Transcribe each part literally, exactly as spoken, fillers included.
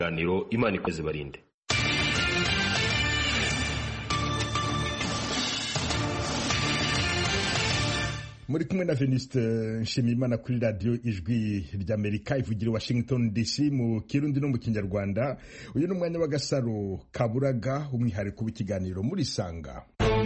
ganiro Imana ikoze barinde. Muri kumwe na Venuste Nshimiyimana kuri radio Ijwi ry'Amerika ivugira Washington D C mu Kirundi no mu Kinyarwanda. Uyu ni umwanya wa Gasaro Kaburaga, umwihariko w'ikiganiro muri Sanga.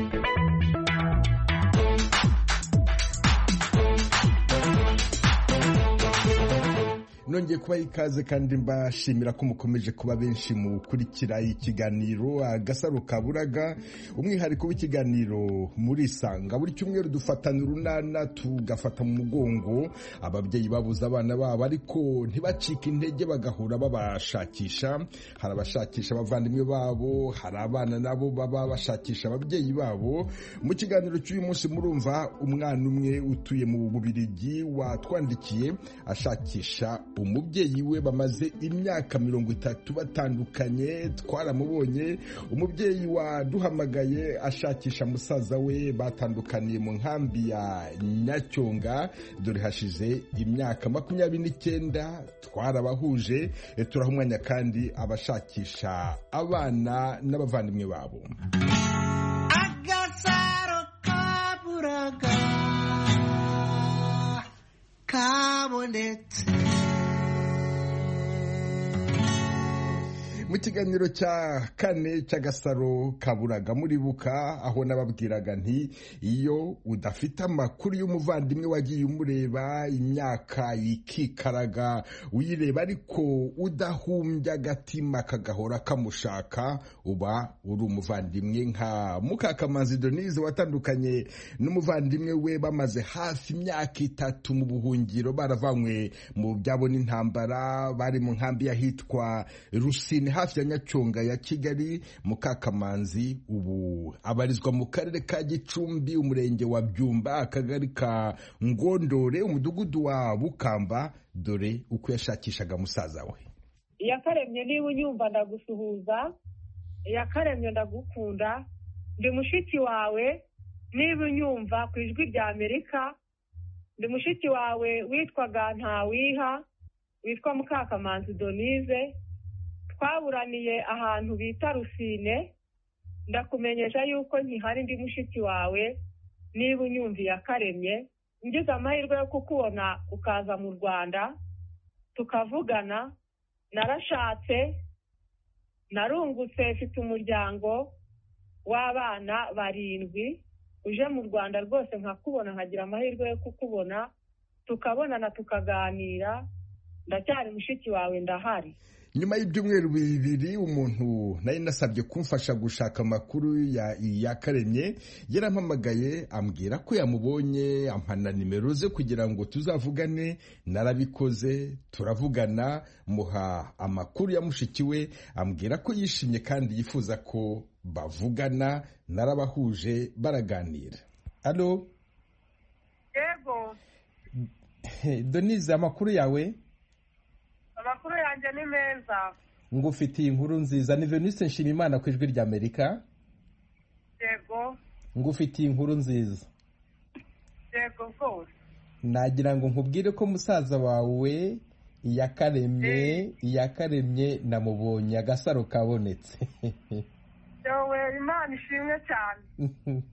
Nongeye kuba ikaze kandi mbashimira ko mukomeje kuba benshi mu kurikira ikiganiro Gasaro Kaburaga, umwihariko w'ikiganiro muri Sanga. Buri cyumweru dufatana urunana tugafata mu mugongo ababyeyi babuza abana babo ariko ntibacike intege bagahura babashakisha. Hari abashakisha abavandimwe babo, hari abana nabo baba bashakisha ababyeyi babo. Mu kiganiro cy'uyu munsi murumva umwana umwe utuye mu Bubiligi watwandikiye ashakisha umubyeyi we bamaze imyaka mirongo itatu batandukanye. Twaramubonye. Umubyeyi waduhamagaye ashakisha musaza we batandukaniye mu nkambi ya Nyacyonga, dore hashize imyaka makumyabiri n'icyenda. Twarabahuje, turaha umwanya kandi abashakisha abana n'abavandimwe babo. Agasaro Kaburaga kabonetse. Mu kiganiro cya kane cy'Agasaro Kaburaga muribuka aho nababwiraga nti iyo udafite amakuru y'umuvandimwe wagiye umureba imyaka ikikaraga uyireba ariko udahumbya agatima kagahora kamushaka, uba uri umuvandimwe. Nka Mukakamanzi Denise watandukanye n'umuvandimwe we bamaze hafi imyaka itatu mu buhungiro, baravanywe mu byabo n'intambara, bari mu nkambi yahitwa Rusine hafi ya Nyacyonga ya Kigali. Mukakamanzi ubu abarizwa mu karere ka Gicumbi, umurenge wa Byumba, akagari ka Ngondore, umudugudu wa Bukamba. Dore uko yashakishaga musaza we. Yakaremye niba unyumva ndagusuhuza, yakaremye ndagukunda, ndi mushiki wawe niba unyumva ku Ijwi ry'Amerika. Ndi mushiki wawe witwaga Ntawiha, witwa Mukakamanzi Denise. Twaburaniye ahantu bita Rusine. Ndakumenyesha yuko nkihari ndi mushiki wawe niba unyumviye Yakaremye. Ngize amahirwe yo kukubona ukaza mu Rwanda tukavugana. Narashatse, narungutse, mfite umuryango w'abana barindwi. Uje mu Rwanda rwose nkakubona, nkagira amahirwe yo kukubona tukabonana tukaganira. Ndacyari mushiki wawe, ndahari. Nyuma y'ibyumweru bibiri umuntu nari nasabye kumfasha gushaka amakuru ya Yakaremye yarampamagaye ambwira ko yamubonye, ampana nimero ze kugira ngo tuzavugane. Narabikoze, turavugana, muha amakuru ya mushiki we, ambwira ko yishimye kandi yifuza ko bavugana. Narabahuje, baraganira. Allo? Yego. Denise, amakuru yawe? Amakuru yanjye ni meza. Ngufitiye inkuru nziza. Ni Venuste Nshimiyimana ku Ijwi ry'Amerika. Yego. Ngufitiye inkuru nziza. Yego rwose. Nagira ngo nkubwire ko musaza wawe Yakaremye, Yakaremye namubonye, Agasaro kabonetse. Yewe Imana ishimwe cyane.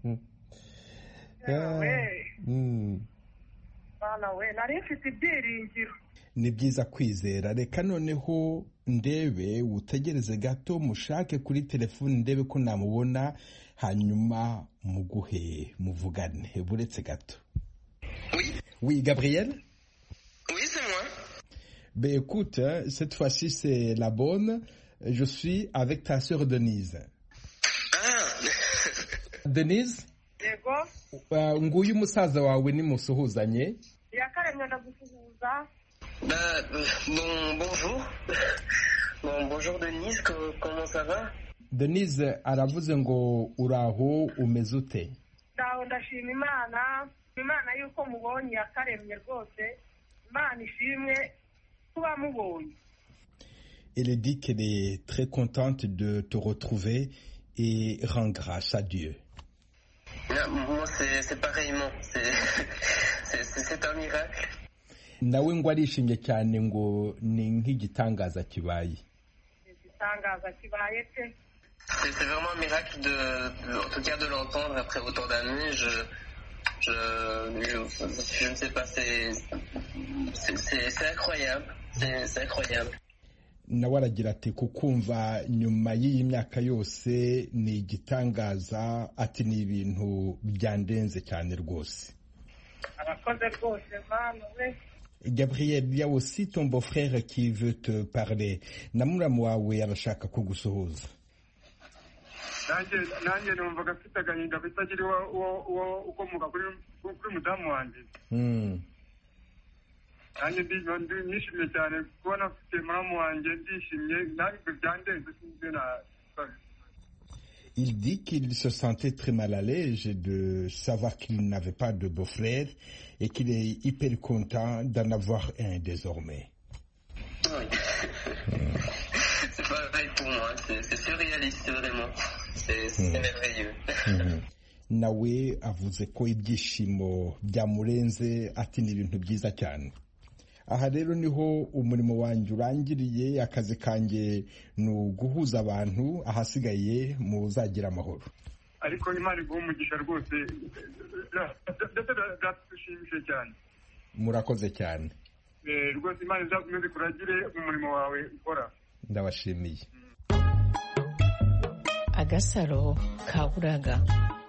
Yewe. Mm. Bana we, nari mfite ibyiringiro. Ni byiza kwizera. Reka noneho ndebe, utegereze gato, mushake kuri telefone ndebe ko namubona, hanyuma muguhe muvugane. Buretse gato. Oui. Oui, Gabriel? Oui, c'est moi. Ben écoute, cette fois-ci c'est la bonne. Je suis avec ta sœur Denise. Ah. Denise? Yego. Uh, nguyu musaza wawe ni musuhuzanye. Yakaremye ndagusuhuza. Bah, bon, bonjour. Bon, bonjour Denise, comment ça va? Denise aravuze ngo uraho umeze ute? Ndaho ndashima Imana, Imana yuko mubonye Yakaremye rwose. Imana ishimwe kuba mubonye. Elle dit qu'elle est très contente de te retrouver et rend grâce à Dieu. Moi, c'est pareillement. C'est un miracle. Nawe ngo arishimye cyane ngo ni nk'igitangaza kibaye. igitangaza kibaye pe. C'est c'est vraiment un miracle de, de en tout cas de l'entendre après autant d'années. Je je je, je ne sais pas, c'est c'est c'est, c'est incroyable. C'est c'est incroyable. nawe aragira ati kukumva nyuma y'iyi myaka yose ni igitangaza, ati ni ibintu byandenze cyane rwose. Arakoze rwose mama we. Gabriel, il y a aussi ton beau-frère qui veut te parler. Namuramu wawe arashaka kugusuhuza. nanjye nanjye numvaga mfite agahinda bitagira uwo uwo ukomoka kuri kuri mudamu wanjye. Mm. nanjye ndi nishimye cyane kubona mfite muramu wanjye, ndishimye nanjye byandenze sinzi na. Il dit qu'il se sentait très mal à l'aise de savoir qu'il n'avait pas de beau-frère et qu'il est hyper content d'en avoir un désormais. Oui. C'est pareil pour moi, c'est, c'est surréaliste vraiment, c'est, c'est mm. merveilleux. Mm-hmm. Nawe avuze ko ibyishimo byamurenze, ati ni ibintu byiza cyane. Aha rero niho umurimo wanjye urangiriye, akazi kanjye ni uguhuza abantu, ahasigaye muzagira amahoro. Ariko Imana iguha umugisha rwose, ndetse byatushimishije cyane. Murakoze cyane. Eh rwose Imana izakomeze kuragire umurimo wawe ukora. Ndabashimiye. Agasaro kaburaga.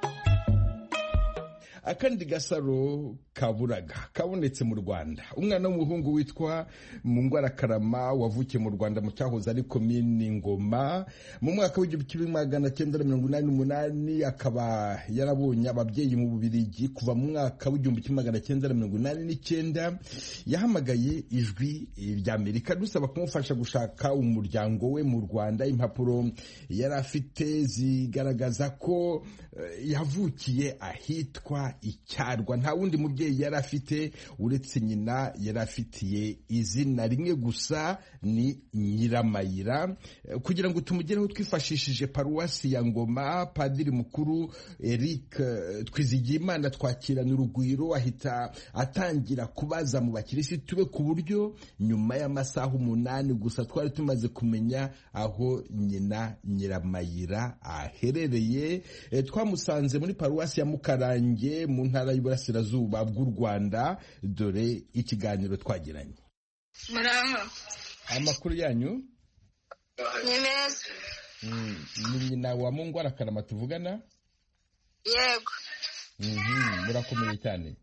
Akandi gasaro kaburaga kabonetse mu Rwanda. Umwana w'umuhungu witwa Mungwara Karama wavukiye mu Rwanda mu cyahoze ari komini Ngoma mu mwaka w'igihumbi kimwe magana cyenda mirongo inani n'umunani, akaba yarabonye ababyeyi mu Bubiligi kuva mu mwaka w'igihumbi kimwe magana cyenda mirongo inani n'icyenda. Yahamagaye ijwi ry'Amerika dusaba kumufasha gushaka umuryango we mu Rwanda. Impapuro yari afite zigaragaza ko uh, yavukiye ahitwa Icyarwa. Nta wundi mubyeyi yari afite uretse nyina, yari afitiye izina rimwe gusa, ni Nyiramayira. Kugira ngo tumugereho twifashishije paruwasi ya Ngoma, padiri mukuru Eric Twizigimana twakirana urugwiro, ahita atangira kubaza mu bakirisitu be ku buryo nyuma y'amasaha umunani gusa twari tumaze kumenya aho nyina Nyiramayira aherereye. E, twamusanze muri paruwasi ya Mukarange mu ntara y'Iburasirazuba bw'u Rwanda. Dore ikiganiro twagiranye. Murama. Amakuru yanyu? Ni meza. Mm, ni nyina wa Mungwara Karama tuvugana? Yego. Mhm, murakomeye cyane.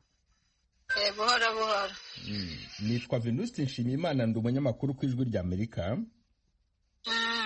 Eh buhora buhora. Mm, nitwa Venuste Nshimiyimana, ndi umunyamakuru ku ijwi ry'Amerika. Mm.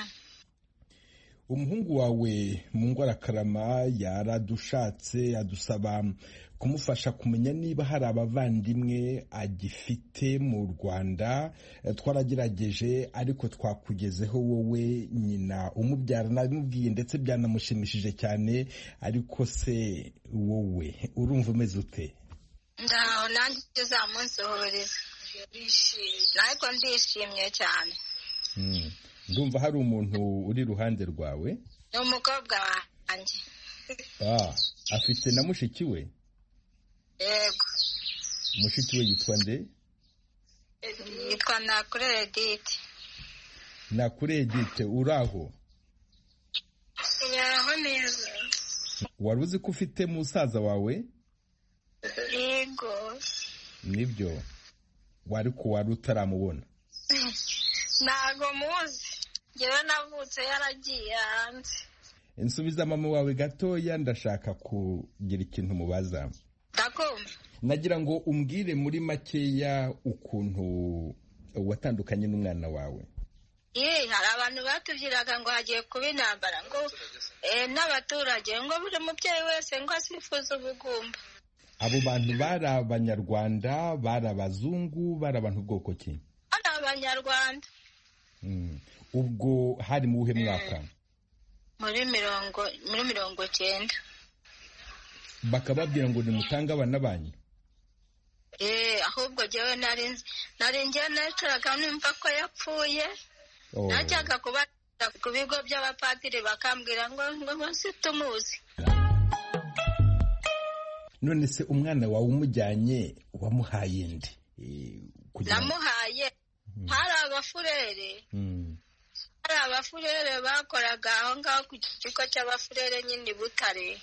Umuhungu wawe Mungwara Karama yaradushatse adusaba kumufasha kumenya niba hari abavandimwe agifite mu Rwanda. Twaragerageje ariko twakugezeho wowe nyina umubyara, namubwiye ndetse byanamushimishije cyane. Ariko se wowe urumva umeze ute? Ndaho nanjye zamunsohoreza. Ariko ndishimye cyane. Mm. Ndumva hari umuntu uri ruhande rwawe? Ni umukobwa wanjye. Ah, afite na mushiki we? Yego. Mushiki we yitwa nde? Yitwa Nakure Edith. Nakure Edith, uraho? Uraho neza. Wari uzi ko ufite musaza wawe? Yego. Nibyo. Wari ko wari utaramubona? Ntago muzi. Ngewe navutse yaragiye hanze. Insubiza mama wawe gatoya, ndashaka kugira ikintu mubaza. Ndakumva. Nagira ngo umbwire muri makeya ukuntu watandukanye n'umwana wawe. Eh, hari abantu batubwiraga ngo hagiye kuba intambara, ngo eh n'abaturage ngo buri mubyeyi wese ngo asifuza ubugumba. Abo bantu bari abanyarwanda, bari abazungu, bari abantu bwoko ki? Ari abanyarwanda. Mm. Ubwo hari mu uhe mwaka? Muri mirongo muri mirongo cyenda. Bakababwira ngo nimutanga abana banyu? Eh, ahubwo jewe nari nari ngiye nataraga numva ko yapfuye. Oh. Najyaga kuba ku bigo by'abapadiri bakambwira ngo ngo situmuzi. None se umwana wawe umujyanye wamuhaye ndi? E, namuhaye. Hmm. Hari abafurere. Mm. Hari abafurere bakoraga aho ngaho ku kigo cy'abafurere nyine Butare.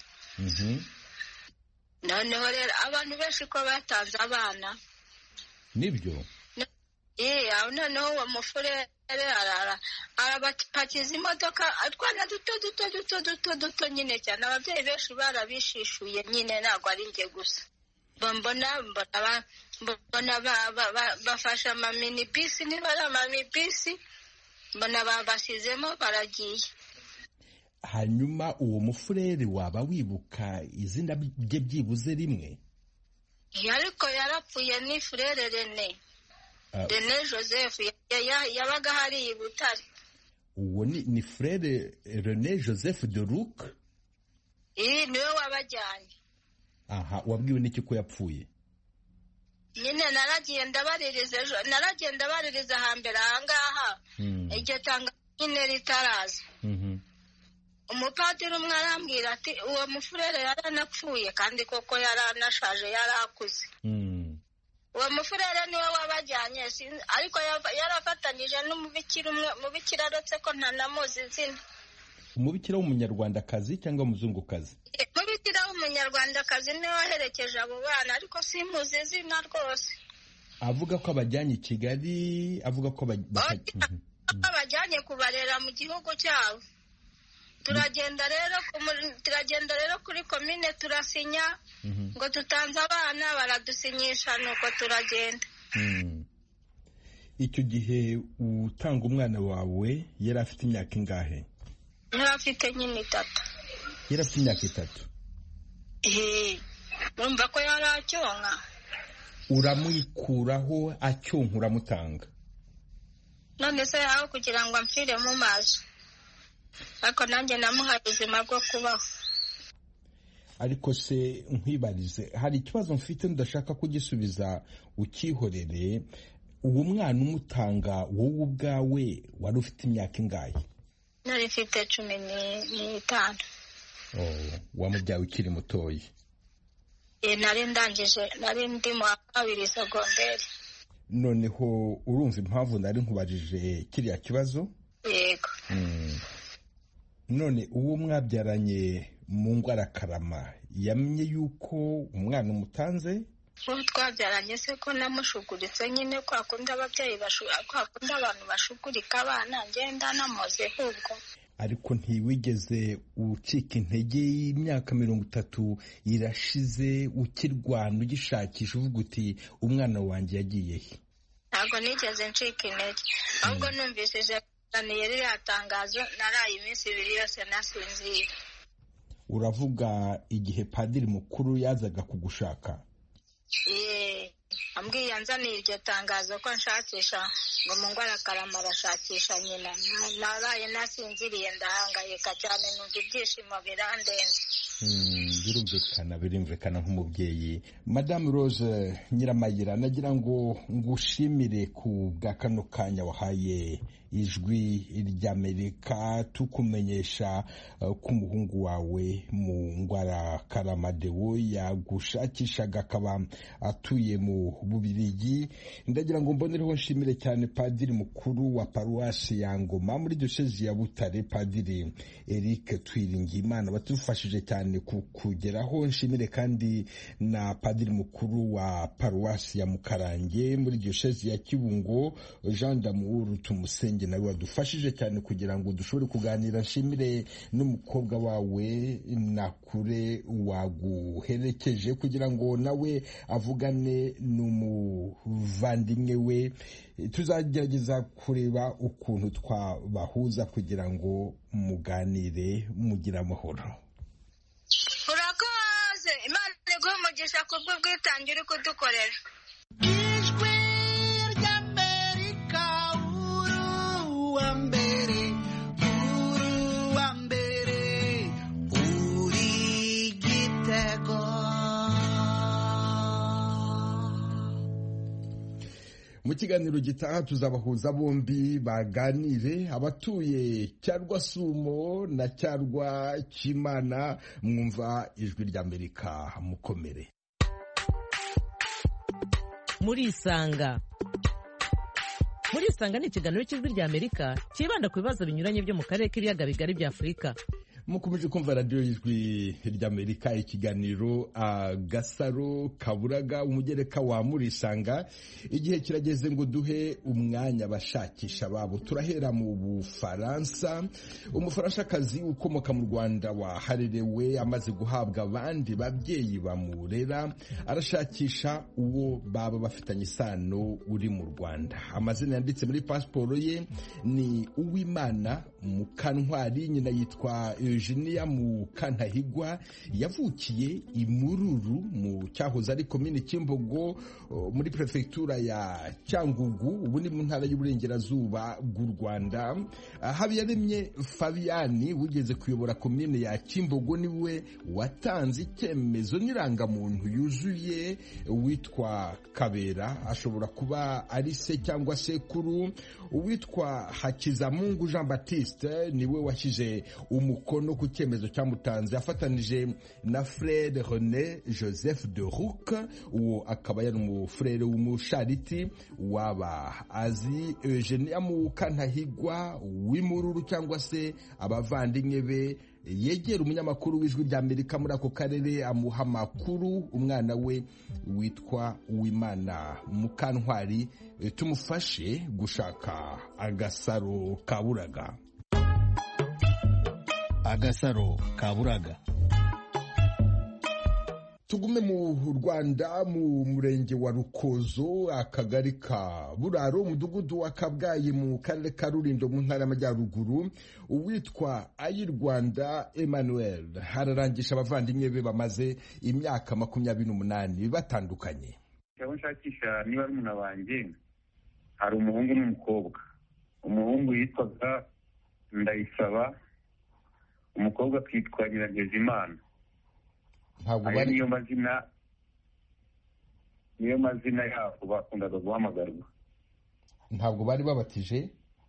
Noneho rero abantu benshi ko batanze abana. Nibyo? Eh, aho noneho uwo mufurere arara arabapakiza imodoka atwana duto duto duto duto duto nyine cyane. Ababyeyi benshi barabishishuye nyine ntabwo ari njye gusa. Mbona mbona mbona bafashe amamini bisi niba ari amamini bisi mbona babashyizemo baragiye. Hanyuma uwo mufurere waba wibuka izina rye byibuze rimwe? Ariko yarapfuye ni Frere Rene. Rene Joseph yabaga hari i Butare. Uwo ni ni Frere Rene Joseph de Luc? Eh, niwe wabajyanye. Aha, wabwiwe n'iki ko yapfuye? Nyine naragiye ndabaririza naragiye ndabaririza hambere ahangaha. Iryo tanga nyine ritaraza. Mhm. Umupadiri umwe arambwira ati uwo mufurere yaranapfuye kandi koko yaranashaje yarakuze. Mhm. Uwo mufurere niwe wabajyanye ariko yarafatanyije n'umubikira umwe mubikira aretse ko ntanamuzi izina. Umubikira w'umunyarwandakazi cyangwa umuzungukazi? Umubikira w'umunyarwandakazi niwe waherekeje abo bana ariko simuzi izina rwose. Avuga ko abajyanye i Kigali, avuga ko abajyanye kubarera mu gihugu cyabo. Turagenda rero turagenda rero kuri komine turasinya ngo tutanze abana baradusinyisha nuko turagenda. Icyo gihe utanga umwana wawe yari afite imyaka ingahe? Yari afite nyine itatu. Yari afite imyaka itatu? Eh, urumva ko yari acyonka. Uramwikuraho acyonka uramutanga? None se aho kugira ngo amfire mu maso. Ariko nanjye namuhaye ubuzima bwo kubaho. Ariko se nkwibarize, hari ikibazo mfite ndashaka kugisubiza ukihorere. Uwo mwana umutanga wowe ubwawe wari ufite imyaka ingahe? Nari mfite cumi n'itanu. Oh, wamubyaye ukiri mutoyi? Eh, nari ndangije nari ndi mu kabiri segonderi. Noneho urumva impamvu nari nkubajije kiriya kibazo? Yego. Mm. None uwo mwabyaranye mu Ngwarakarama yamenye yuko umwana umutanze? Uwo twabyaranye se ko namushuguritse nyine kwa kundi ababyeyi kwa kundi abantu bashugurika abana ngenda namoze hubwo. Ariko ntiwigeze ucika intege y'imyaka mirongo itatu irashize ukirwana ugishakisha uvuga uti umwana wanjye yagiye he? Ntabwo nigeze ncika intege. Ahubwo numvise yari yatangazo naraye iminsi ibiri yose nasinzira. Uravuga igihe padiri mukuru yazaga kugushaka? Eh, ambwiye anzaniye iryo tangazo ko nshakisha ngo mu Ngwarakarama arashakisha nyina. Naraye nasinziriye ndahangayika cyane numva ibyishimo birandenze. Birumvikana birumvikana nk'umubyeyi. Madame Rose Nyiramayira, nagira ngo ngushimire ku bwa kano kanya wahaye ijwi ry'Amerika tukumenyesha ko umuhungu wawe mu Ngwarakarama Deo yagushakishaga akaba atuye mu Bubiligi. Ndagira ngo mbonereho nshimire cyane padiri mukuru wa paruwasi ya Ngoma muri diocese ya Butare, Padiri Eric Twiringiyimana batufashije cyane kugeraho. Nshimire kandi na padiri mukuru wa paruwasi ya Mukarange muri diocese ya Kibungo, Jean d'Amour Tumusenge, nawe wadufashije cyane kugira ngo dushobore kuganira. Nshimire n'umukobwa wawe Nakure waguherekeje kugira ngo nawe avugane n'umuvandimwe we. Tuzagerageza kureba ukuntu twabahuza kugira ngo muganire mugira amahoro. Urakoze, Imana iguhe umugisha kubwo bwitange uri kudukorera. Ijwi ry'Amerika, uru wa mbere, uru wa mbere, uri Gitego. Mu kiganiro gitaha tuzabahuza bombi baganire, abatuye Cyarwa Sumo na Cyarwa Kimana. Mwumva ijwi ry'Amerika, mukomere. Muri Isanga muri isanga ni ikiganiro cy'ijwi rya Amerika cyibanda ku bibazo binyuranye byo mu karere k'ibiyaga bigari bya Afurika. mukomeje kumva radiyo y'ijwi ry'Amerika, ikiganiro Agasaro Kaburaga, umugereka wa Murisanga. Igihe kirageze ngo duhe umwanya bashakisha babo. Turahera mu Bufaransa. Umufaranshakazi ukomoka mu Rwanda waharerewe amaze guhabwa abandi babyeyi bamurera, arashakisha uwo baba bafitanye isano uri mu Rwanda. Amazina yanditse muri pasiporo ye ni Uwimana Mukantwari, nyina yitwa Eugenia Mukantahigwa, yavukiye i Mururu mu cyahoze ari komini Kimbogo muri prefectura ya Cyangugu, ubu ni mu ntara y'uburengerazuba bw'u Rwanda. Habiyaremye Fabiani wigeze kuyobora komine ya Kimbogo niwe watanze icyemezo n'irangamuntu yuzuye witwa Kabera, ashobora kuba ari se cyangwa sekuru. Uwitwa Hakizamungu Jean Baptiste niwe washyize umukono ku cyemezo cyamutanze afatanije na Frere René Joseph de Rouk, uwo akaba yari umufrere w'umushariti waba azi Eugenia Mukantahigwa w'Imururu cyangwa se abavandimwe be. Yegera umunyamakuru w'ijwi ry'Amerika muri ako karere amuha amakuru. Umwana we witwa Uwimana Mukantwari. Tumufashe gushaka Agasaro Kaburaga. Agasaro Kaburaga. Tugume mu Rwanda, mu murenge wa Rukozo, akagari ka Buraro, umudugudu wa Kabgayi mu karere ka Rulindo mu ntara y'Amajyaruguru. Uwitwa Ayirwanda Emmanuel hararangisha abavandimwe be bamaze imyaka makumyabiri n'umunani batandukanye. Cyangwa nshakisha niba ari umuntu wanjye, hari umuhungu n'umukobwa. Umuhungu yitwaga Ndayisaba, umukobwa akitwa Nyirangezimana. Ntabwo bari niyo mazina niyo mazina yabo bakundaga guhamagarwa. Ntabwo bari babatije?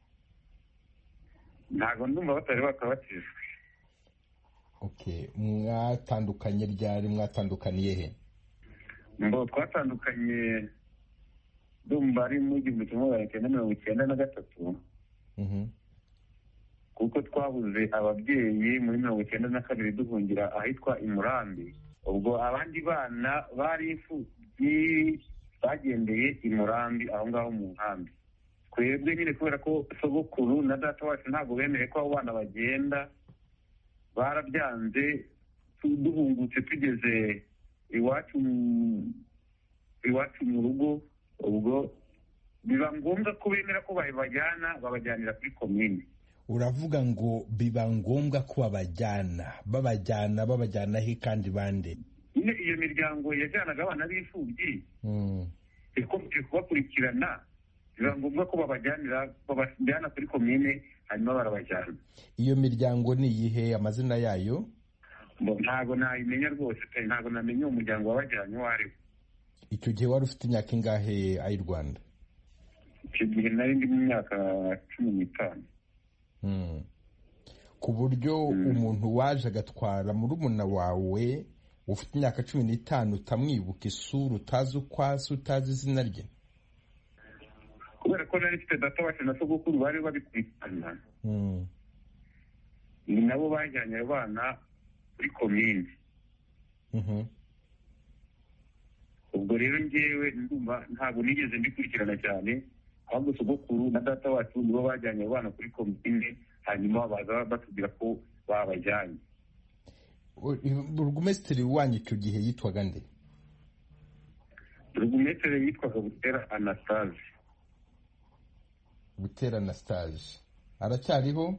Ntabwo ndumva batari bakabatijwe. Okay, mwatandukanye ryari? Mwatandukaniye he? Mbo twatandukanye ndumva ari mu gihumbi kimwe magana cyenda mirongo icyenda na gatatu. Mhm. Kuko twabuze ababyeyi muri mirongo icyenda na kabiri duhungira ahitwa i Murambi. Ubwo abandi bana bari imfubyi bagendeye i Murambi aho ngaho mu nkambi. Twebwe nyine kubera ko sogokuru na data wacu ntabwo bemeye ko abo bana bagenda, barabyanze. Duhungutse tugeze iwacu iwacu mu rugo, ubwo biba ngombwa ko bemera ko babajyana, babajyanira kuri komine. Uravuga ngo biba ngombwa ko babajyana babajyana babajyana he kandi bande? Nyine iyo miryango yajyanaga abana b'imfubyi ikomeje kubakurikirana, biba ngombwa ko babajyanira babajyana kuri komine hanyuma barabajyana. Iyo miryango ni iyihe? Amazina yayo ntabwo nayimenya rwose, ntabwo namenye uwo muryango wabajyanye uwo ari wo. Icyo gihe wari ufite imyaka ingahe Ayi Rwanda? Icyo gihe nari ndi mu myaka cumi n'itanu. Ku buryo umuntu waje agatwara murumuna wawe ufite imyaka cumi n'itanu utamwibuka isura, utazi uko asa, utazi izina rye? Kubera ko nari mfite data wacu na sogokuru bari babikurikirana, ni nabo bajyanye abana kuri komine. Ubwo rero njyewe ndumva ntabwo nigeze mbikurikirana cyane, ahubwo sogokuru na data wacu nibo bajyanye abana kuri komine hanyuma baza batubwira ko babajyanye. Burugumesitiri wanyu icyo gihe yitwaga nde? Burugumesitiri yitwaga Butera Anastase. Butera Anastase aracyariho?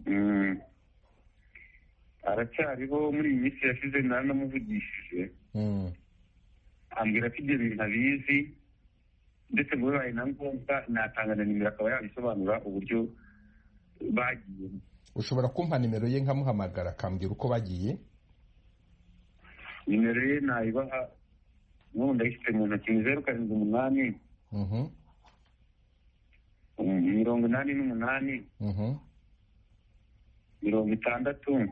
Aracyariho. Muri iyi minsi yashize naramuvugishije, ambwira ko ibyo bintu abizi, ndetse ngo bibaye na ngombwa natanga na nimero akaba yabisobanura uburyo bagiye. Ushobora kumpa nimero ye nkamuhamagara akambwira uko bagiye? Nimero ye nayibaha, n'ubu ndayifite mu ntoki, ni zeru karindwi umunani mirongo inani n'umunani mirongo itandatu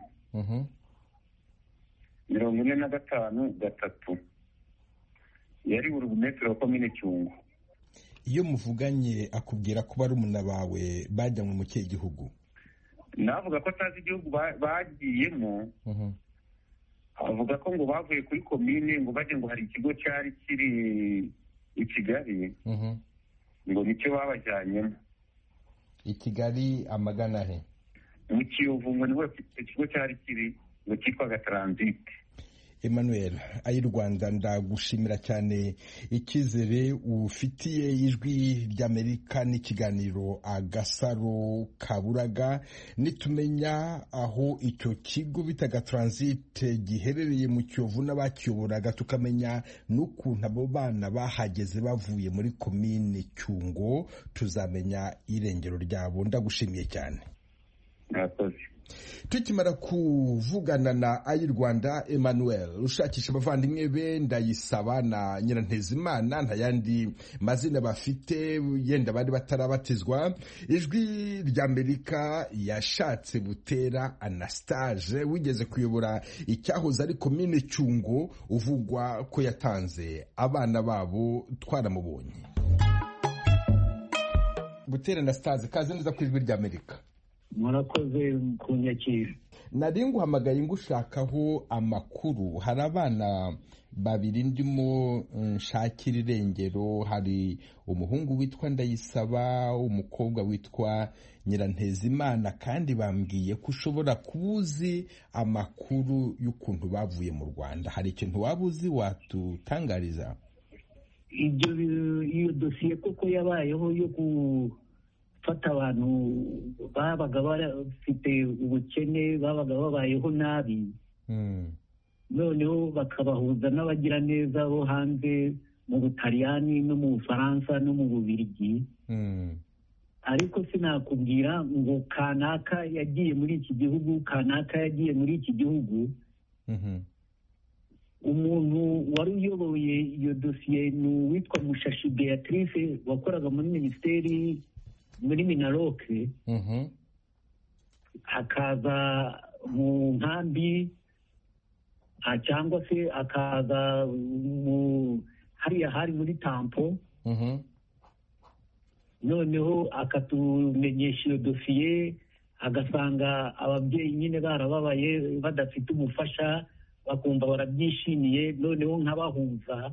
mirongo ine na gatanu gatatu. Yari burugumesitiri wa komine Cyungo. iyo muvuganye akubwira ko barumuna bawe bajyanwe mu kihe gihugu? navuga ko atazi igihugu bagiyemo. avuga ko ngo bavuye kuri komine ngo bajye ngo hari ikigo cyari kiri i Kigali ngo nicyo babajyanyemo. I Kigali amagana he? mu Kiyovu ngo niho ikigo cyari kiri ngo cyitwaga Transit. Emmanuel ayi Rwanda, ndagushimira cyane icyizere ufitiye ijwi ry'Amerika n'ikiganiro Agasaro Kaburaga. Nitumenya aho icyo kigo bitaga Transit giherereye mu Kiyovu n'abakiyoboraga, tukamenya n'ukuntu abo bana bahageze bavuye muri komine Cyungo, tuzamenya irengero ryabo. Ndagushimiye cyane. Murakoze. Tukimara kuvugana na Ayi Rwanda Emmanuel ushakisha abavandimwe be Ndayisaba na Nyirantezimana, nta yandi mazina bafite, yenda bari batarabatizwa, ijwi ry'Amerika yashatse Butera Anastage wigeze kuyobora icyahoze ari komine Cyungo, uvugwa ko yatanze abana babo. Twaramubonye. Butera Anastage, kaze neza ku ijwi ry'Amerika. Murakoze kunyakira. Nari nguhamagaye ngushakaho amakuru. Hari abana babiri ndimo nshakira irengero, hari umuhungu witwa Ndayisaba, umukobwa witwa Nyirantezimana, kandi bambwiye ko ushobora kubuzi amakuru y'ukuntu bavuye mu Rwanda. Hari ikintu wabuzi watutangariza? Ibyo iyo dosiye koko yabayeho yo ku fata abantu babaga bafite ubukene, babaga babayeho nabi, noneho bakabahuza n'abagira neza bo hanze mu Butaliyani no mu Bufaransa no mu Bubiligi. Ariko sinakubwira ngo kanaka yagiye muri iki gihugu, kanaka yagiye muri iki gihugu. Umuntu wari uyoboye iyo dosiye ni uwitwa Mushashi Beatrice, wakoraga muri minisiteri muri Minaroke. akaza mu nkambi cyangwa se akaza mu hariya hari muri Tampo. Noneho akatumenyesha iyo dosiye, agasanga ababyeyi nyine barababaye badafite umufasha, bakumva barabyishimiye, noneho nkabahuza.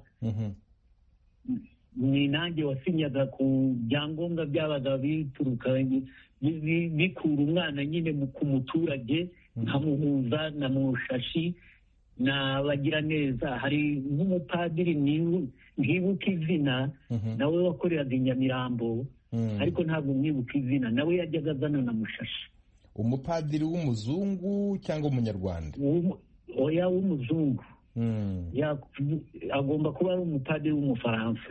Ni nanjye wasinyaga ku byangombwa byabaga bituruka bikura umwana nyine ku muturage, nkamuhuza na Mushashi na bagira neza. Hari nk'umupadiri ntibuka izina, nawe wakoreraga i Nyamirambo, ariko ntabwo mwibuka izina, nawe yajyaga azana na Mushashi. Umupadiri w'umuzungu cyangwa umunyarwanda? Oya, w'umuzungu. Agomba kuba ari umupadiri w'umufaransa.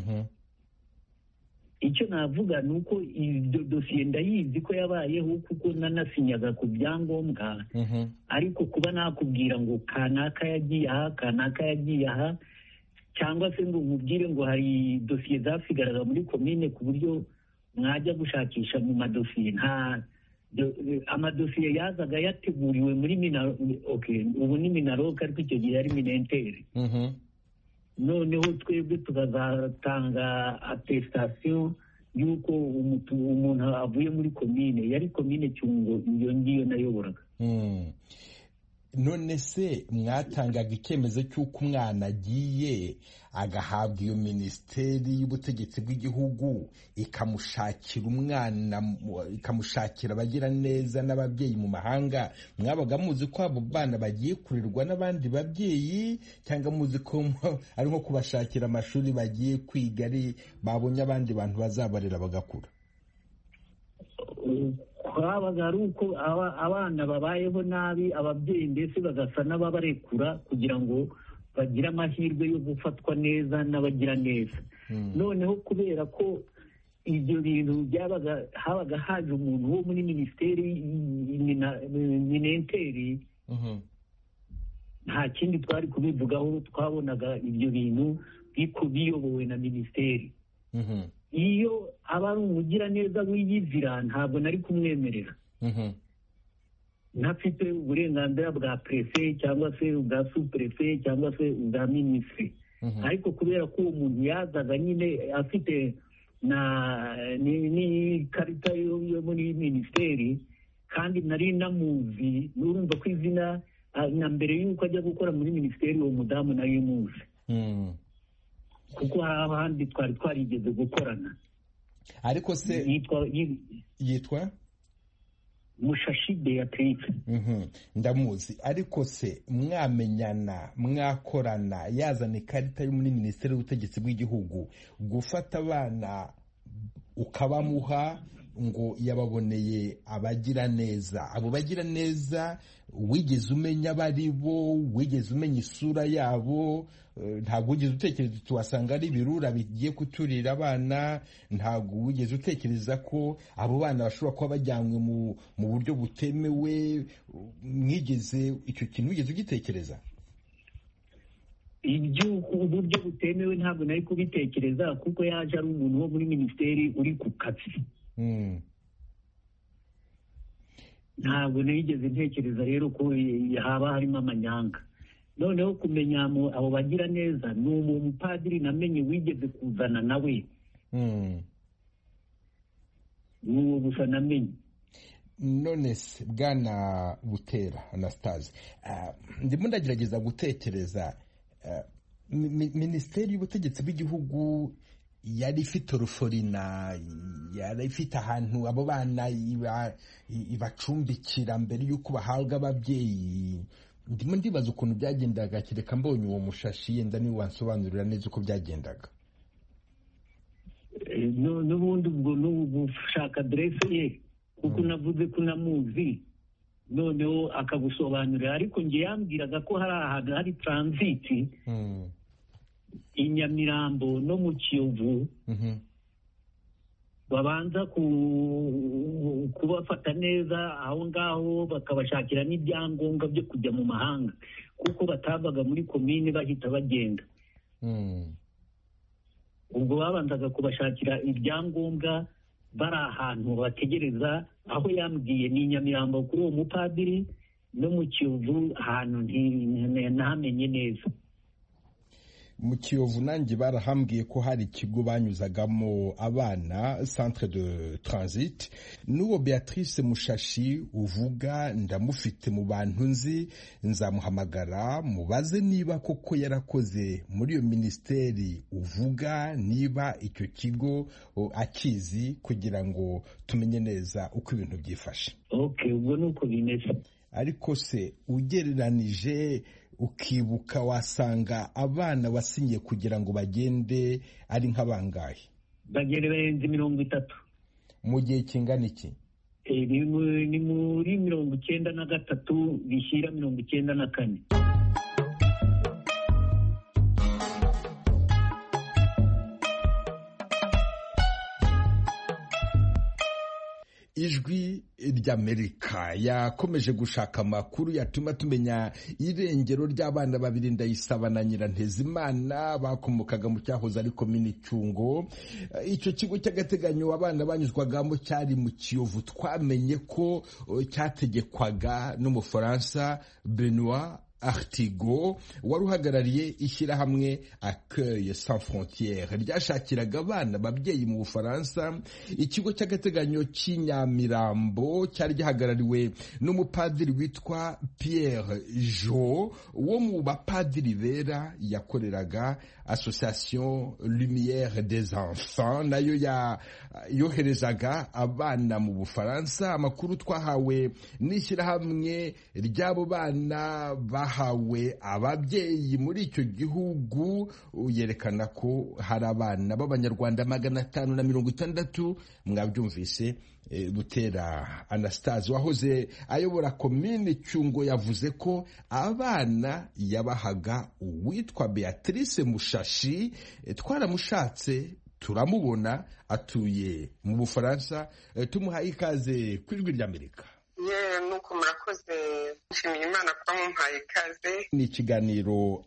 Icyo navuga ni uko iyo dosiye ndayizi ko yabayeho, kuko nanasinyaga ku byangombwa. Ariko kuba nakubwira ngo kanaka yagiye aha, kanaka yagiye aha, cyangwa se ngo mubwire ngo hari dosiye zasigaraga muri komine ku buryo mwajya gushakisha mu madosiye, nta amadosiye yazaga yateguriwe muri Minaro. Okay, ubu ni Minaroke, ariko icyo gihe yari Minentere. Noneho twebwe tukazatanga attestation y'uko umuntu avuye muri komine, yari komine Cyungo, iyo ngiyo nayoboraga. None se mwatangaga icyemezo cy'uko umwana agiye agahabwa iyo minisiteri y'ubutegetsi bw'igihugu ikamushakira umwana, ikamushakira abagira neza n'ababyeyi mu mahanga, mwabaga muzi ko abo bana bagiye kurerwa n'abandi babyeyi, cyangwa muzi ko ari nko kubashakira amashuri bagiye kwiga, ari babonye abandi bantu bazabarera bagakura? Kwabaga ari uko abana babayeho nabi, ababyeyi mbese bagasa n'ababarekura kugira ngo bagire amahirwe yo gufatwa neza n'abagira neza. Noneho kubera ko ibyo bintu byabaga, habaga haje umuntu wo muri minisiteri Minenteri, nta kindi twari kubivugaho, twabonaga ibyo bintu biyobowe na minisiteri. Iyo aba ari umugiraneza wiyizira, ntabwo nari kumwemerera. Ntafite uburenganzira bwa prefe cyangwa se ubwa suprefe cyangwa se ubwa minisitiri. Ariko kubera ko uwo muntu yazaga nyine afite na n'ikarita yo muri minisiteri kandi nari namuzi n'urumva ko izina na mbere y'uko ajya gukora muri minisiteri uwo mudamu nayo muzi kuko hari abandi twari twarigeze gukorana. Ariko se yitwa yitwa Mushashi Beatrice. Ndamuzi. Ariko se mwamenyana mwakorana yazana ikarita yo muri minisiteri y'ubutegetsi bw'igihugu gufata abana ukabamuha ngo yababoneye abagira neza, abo bagira neza wigeze umenya bari bo, wigeze umenya isura yabo? Ntabwo wigeze utekereza tuwasanga ari ibirura bigiye kuturira abana? Ntabwo wigeze utekereza ko abo bana bashobora kuba bajyanywe mu mu buryo butemewe? Mwigeze icyo kintu wigeze ugitekereza? Ibyo uburyo butemewe ntabwo nari kubitekereza kuko yaje ari umuntu wo muri minisiteri uri ku kazi. Ntabwo nigeze ntekereza rero ko haba harimo amanyanga. Noneho kumenya abo bagira neza ni umupadiri namenye wigeze kuzana nawe. N'uwo gusa namenye. None se Bwana Butera Anastase, ndimo ndagerageza gutekereza minisiteri y'ubutegetsi bw'igihugu yari ifite uruforina, yari ifite ahantu abo bana ibacumbikira mbere y'uko bahabwa ababyeyi. Ndimo ndibaza ukuntu byagendaga, kereka mbonye uwo Mushashi yenda niwe wansobanurira neza uko byagendaga. N'ubundi ubwo ni ugushaka aderese ye kuko navuze ko namuzi, noneho akagusobanurira. Ariko njye yambwiraga ko hari ahantu hari taransiti i Nyamirambo no mu Kiyovu babanza kubafata neza aho ngaho, bakabashakira n'ibyangombwa byo kujya mu mahanga kuko batavaga muri komine bahita bagenda. Ubwo babanzaga kubashakira ibyangombwa bari ahantu bategereza. Aho yambwiye ni Nyamirambo kuri uwo mupadiri, no mu Kiyovu ahantu ntamenye neza. Mu Kiyovu nanjye barahambwiye ko hari ikigo banyuzagamo abana, centre de transit. N'uwo Beatrice Mushashi uvuga ndamufite mu bantu nzi, nzamuhamagara mubaze niba koko yarakoze muri iyo minisiteri uvuga, niba icyo kigo akizi, kugira ngo tumenye neza uko ibintu byifashe. Okay, ubwo nuko bimeze. Ariko se ugereranije ukibuka wasanga abana wasinye kugira ngo bagende ari nk'abangahe? Bagere barenze mirongo itatu. Mu gihe kingana iki? Ni muri mirongo icyenda na gatatu bishyira mirongo icyenda na kane. Ijwi ry'Amerika yakomeje gushaka amakuru yatuma tumenya irengero ry'abana babiri Ndayisaba na Nyirantezimana bakomokaga mu cyahoze ari komini Cyungo. Icyo kigo cy'agateganyo abana banyuzwagamo cyari mu Kiyovu. Twamenye ko cyategekwaga n'Umufaransa Benoît Artigo wari uhagarariye ishyirahamwe Accueil Sans Frontières ryashakiraga abana babyeyi mu Bufaransa. Ikigo cy'agateganyo cy'Inyamirambo cyari gihagarariwe n'umupadiri witwa Pierre Jo wo mu bapadiri bera yakoreraga Association Lumière des Enfants, nayo ya yoherezaga abana mu Bufaransa. Amakuru twahawe n'ishyirahamwe ry'abo bana bahawe ababyeyi muri icyo gihugu yerekana ko hari abana b'Abanyarwanda magana atanu na mirongo itandatu. Mwabyumvise. Butera Anastase wahoze ayobora komine Cyungo yavuze ko abana yabahaga uwitwa Beatrice Mushashi. Twaramushatse turamubona, atuye mu Bufaransa. Tumuhaye ikaze ku Ijwi ry'Amerika. Ye nuko murakoze, nshimiye Imana ko mumpaye ikaze. Ni ikiganiro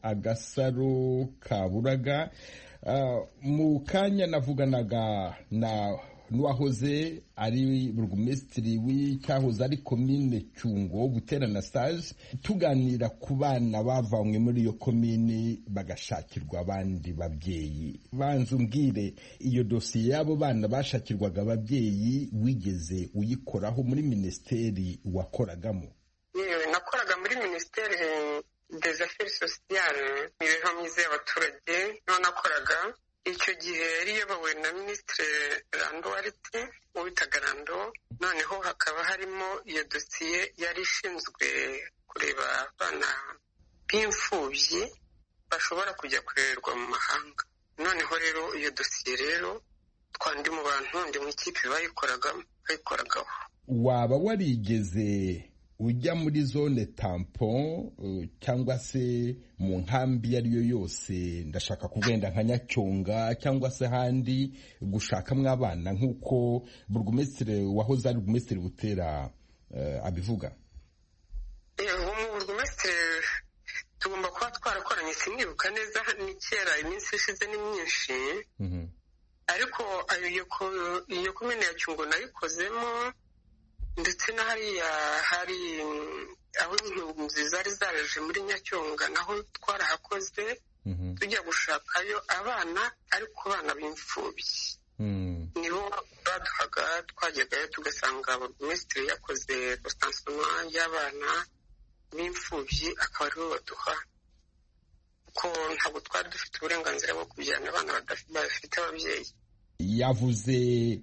Agasaro Kaburaga. Uh, mu kanya navuganaga na n'uwahoze ari burugumesitiri w'icyahoze ari komine Cyungo Butera na Sage, tuganira ku bana bavanywe muri iyo komine bagashakirwa abandi babyeyi. Banza umbwire, iyo dosiye y'abo bana bashakirwaga ababyeyi wigeze uyikoraho muri minisiteri wakoragamo? yewe nakoraga muri minisiteri des affaires sociales, imibereho myiza y'abaturage. niho nakoraga icyo gihe yari iyobowe na minisitiri Rando Wariti witaga Rando. noneho hakaba harimo iyo dosiye yari ishinzwe kureba abana b'imfubyi bashobora kujya kurererwa mu mahanga. noneho rero iyo dosiye rero twandi mu bantu ndi mu ikipe bayikoragamo bayikoragaho. Waba warigeze ujya muri zone tampon cyangwa se mu nkambi iyo ari yo yose, ndashaka kugenda nka Nyacyonga cyangwa se handi gushakamwo abana nk'uko burugumesitiri wahoze ari burugumesitiri Butera abivuga? ubu mu burugumesitiri tugomba kuba twarakoranye, simwibuka neza, ni kera, iminsi ishize ni myinshi. ariko iyo komine ya Cyungo nayikozemo, ndetse na hariya hari aho impunzi zari zaraje muri Nyacyonga naho twarahakoze, tujya gushakayo abana, ariko abana b'imfubyi nibo baduhaga. twajyagayo tugasanga burugumesitiri yakoze rostansoma y'abana b'imfubyi, akaba aribo baduha, kuko ntabwo twari dufite uburenganzira bwo kujyana abana badafite ababyeyi. Yavuze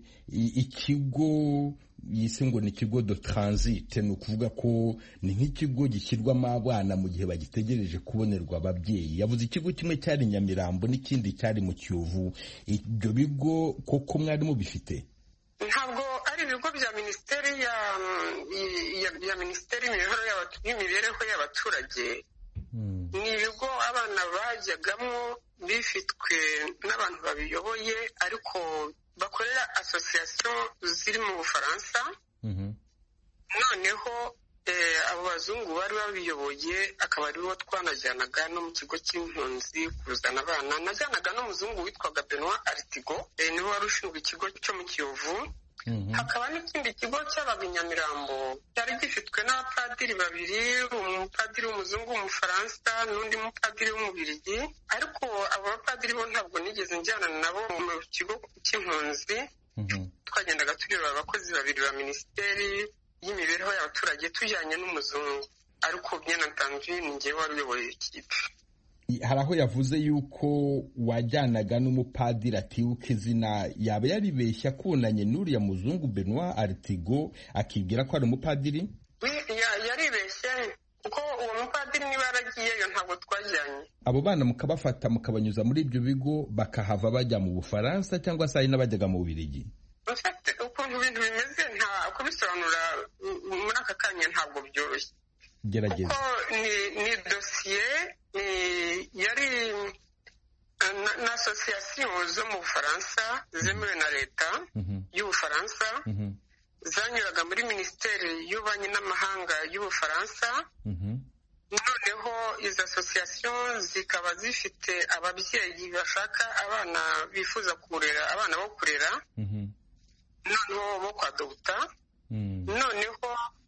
ikigo yise ngo ni ikigo de transit, ni ukuvuga ko ni nk'ikigo gishyirwamo abana mu gihe bagitegereje kubonerwa ababyeyi. Yavuze ikigo kimwe cyari Nyamirambo n'ikindi cyari mu Kiyovu. Ibyo bigo koko mwari mubifite? Ntabwo ari ibigo bya minisiteri ya ya minisiteri y'imibereho y'abaturage. ni ibigo abana bajyagamo bifitwe n'abantu babiyoboye, ariko bakorera asosiyasiyo ziri mu Bufaransa. noneho abo bazungu bari babiyoboye, akaba aribo twanajyanaga no mu kigo cy'impunzi kuzana abana. najyanaga n'umuzungu witwaga Benoit Artigo, niwe wari ushinzwe ikigo cyo mu Kiyovu. hakaba n'ikindi kigo cyabaga i Nyamirambo cyari gifitwe n'abapadiri babiri, umupadiri w'umuzungu w'umufaransa n'undi mupadiri w'umubirigi. ariko abo bapadiri bo ntabwo nigeze njyana nabo mu kigo cy'impunzi. twagendaga tureba abakozi babiri ba minisiteri y'imibereho y'abaturage tujyanye n'umuzungu, ariko bien entendu ni njyewe wari uyoboye ikipe. Hari aho yavuze yuko wajyanaga n'umupadiri atibuka izina, yaba yaribeshya kunanye n'uriya muzungu Benoit Artigo akibwira ko ari umupadiri? yaribeshye, kuko uwo mupadiri niba yaragiyeyo ntabwo twajyanye. Abo bana mukabafata mukabanyuza muri ibyo bigo bakahava bajya mu Bufaransa, cyangwa se hari n'abajyaga mu Bubiligi? ukuntu ibintu bimeze nta kubisobanura muri aka kanya ntabwo byoroshye. Gerageza. kuko ni ni dosiye yari na asosiyasiyo zo mu Bufaransa zemewe na leta y'Ubufaransa, zanyuraga muri minisiteri y'ububanyi n'amahanga y'Ubufaransa. noneho izo asosiyasiyo zikaba zifite ababyeyi bashaka abana bifuza kurera, abana bo kurera, noneho bo kwa dogita. noneho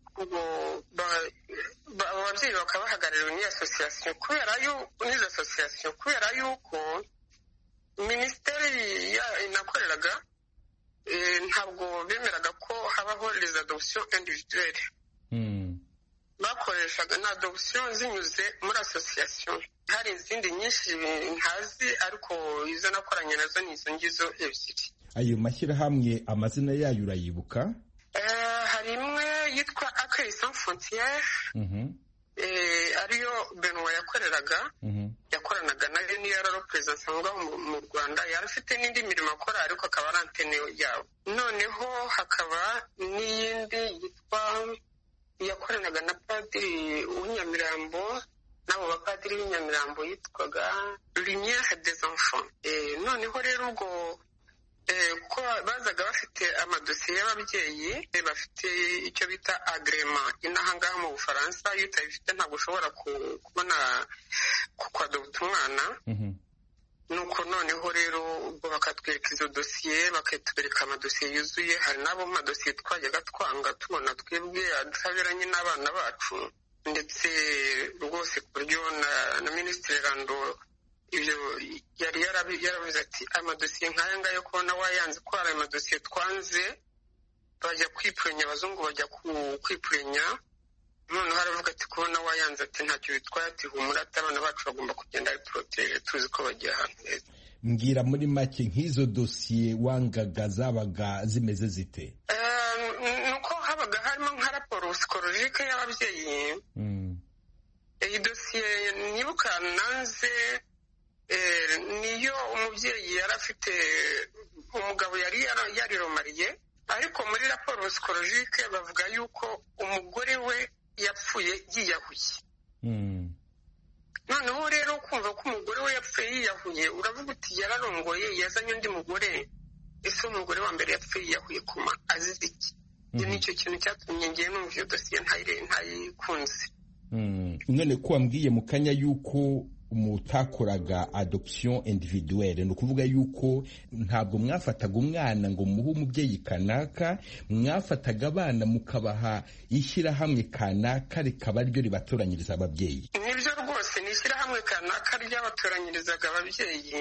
ababyeyi bakaba bahagarariwe n'iyo asosiyasiyo, kubera yuko n'izo asosiyasiyo kubera yuko minisiteri inakoreraga ntabwo bemeraga ko habaho les adoptions individuelles. bakoreshaga na adoption zinyuze muri asosiyasiyo. hari izindi nyinshi ntazi, ariko izo nakoranye nazo ni izo ngizo ebyiri. Ayo mashyirahamwe amazina yayo urayibuka? hari imwe yitwa Accueil Sans Frontières, ariyo Benoit yakoreraga, yakoranaga nayo niyo yari represence ngaho mu Rwanda. yari afite n'indi mirimo akora, ariko akaba ari antene yabo. noneho hakaba n'iyindi yitwa yakoranaga na padiri w'Inyamirambo, n'abo bapadiri b'Inyamirambo yitwaga Lumière des Enfants. noneho rero ubwo ko bazaga bafite amadosiye y'ababyeyi, bafite icyo bita agrema inaha ngaha mu Bufaransa. iyo utabifite ntabwo ushobora kubona kwadopta umwana. nuko noneho rero ubwo bakatwereka izo dosiye bakatwereka amadosiye yuzuye. hari n'abo mu madosiye twajyaga twanga tubona twebwe adaberanye n'abana bacu, ndetse rwose ku buryo na minisitiri Rando ibyo yari yaravuze ati amadosiye nk'aya ngaya kubona wayanze ko hari amadosiye twanze, bajya kwipurenya, abazungu bajya kwipurenya. noneho haravuga ati kubona wayanze ati ntacyo bitwaye, ati humura, ati abana bacu bagomba kugenda ari poroteje, tuzi ko bagiye ahantu heza. Mbwira muri make nk'izo dosiye wangaga zabaga zimeze zite? nuko habaga harimo nka raporo psikologike y'ababyeyi. iyi dosiye nibuka nanze niyo umubyeyi yari afite, umugabo yari yariromariye, ariko muri raporo psikologike bavuga yuko umugore we yapfuye yiyahuye. noneho rero kumva ko umugore we yapfuye yiyahuye, uravuga uti yararongoye yazanye undi mugore, ese umugore wa mbere yapfuye yiyahuye kuma azize iki? ibyo ni cyo kintu cyatumye ngiye numva iyo dosiye ntayikunze. none ko wambwiye mu kanya yuko mutakoraga adoption individuelle, ni ukuvuga yuko ntabwo mwafataga umwana ngo muhe umubyeyi kanaka, mwafataga abana mukabaha ishyirahamwe kanaka rikaba ryo ribatoranyiriza ababyeyi. nibyo rwose, ni ishyirahamwe kanaka ryabatoranyirizaga ababyeyi.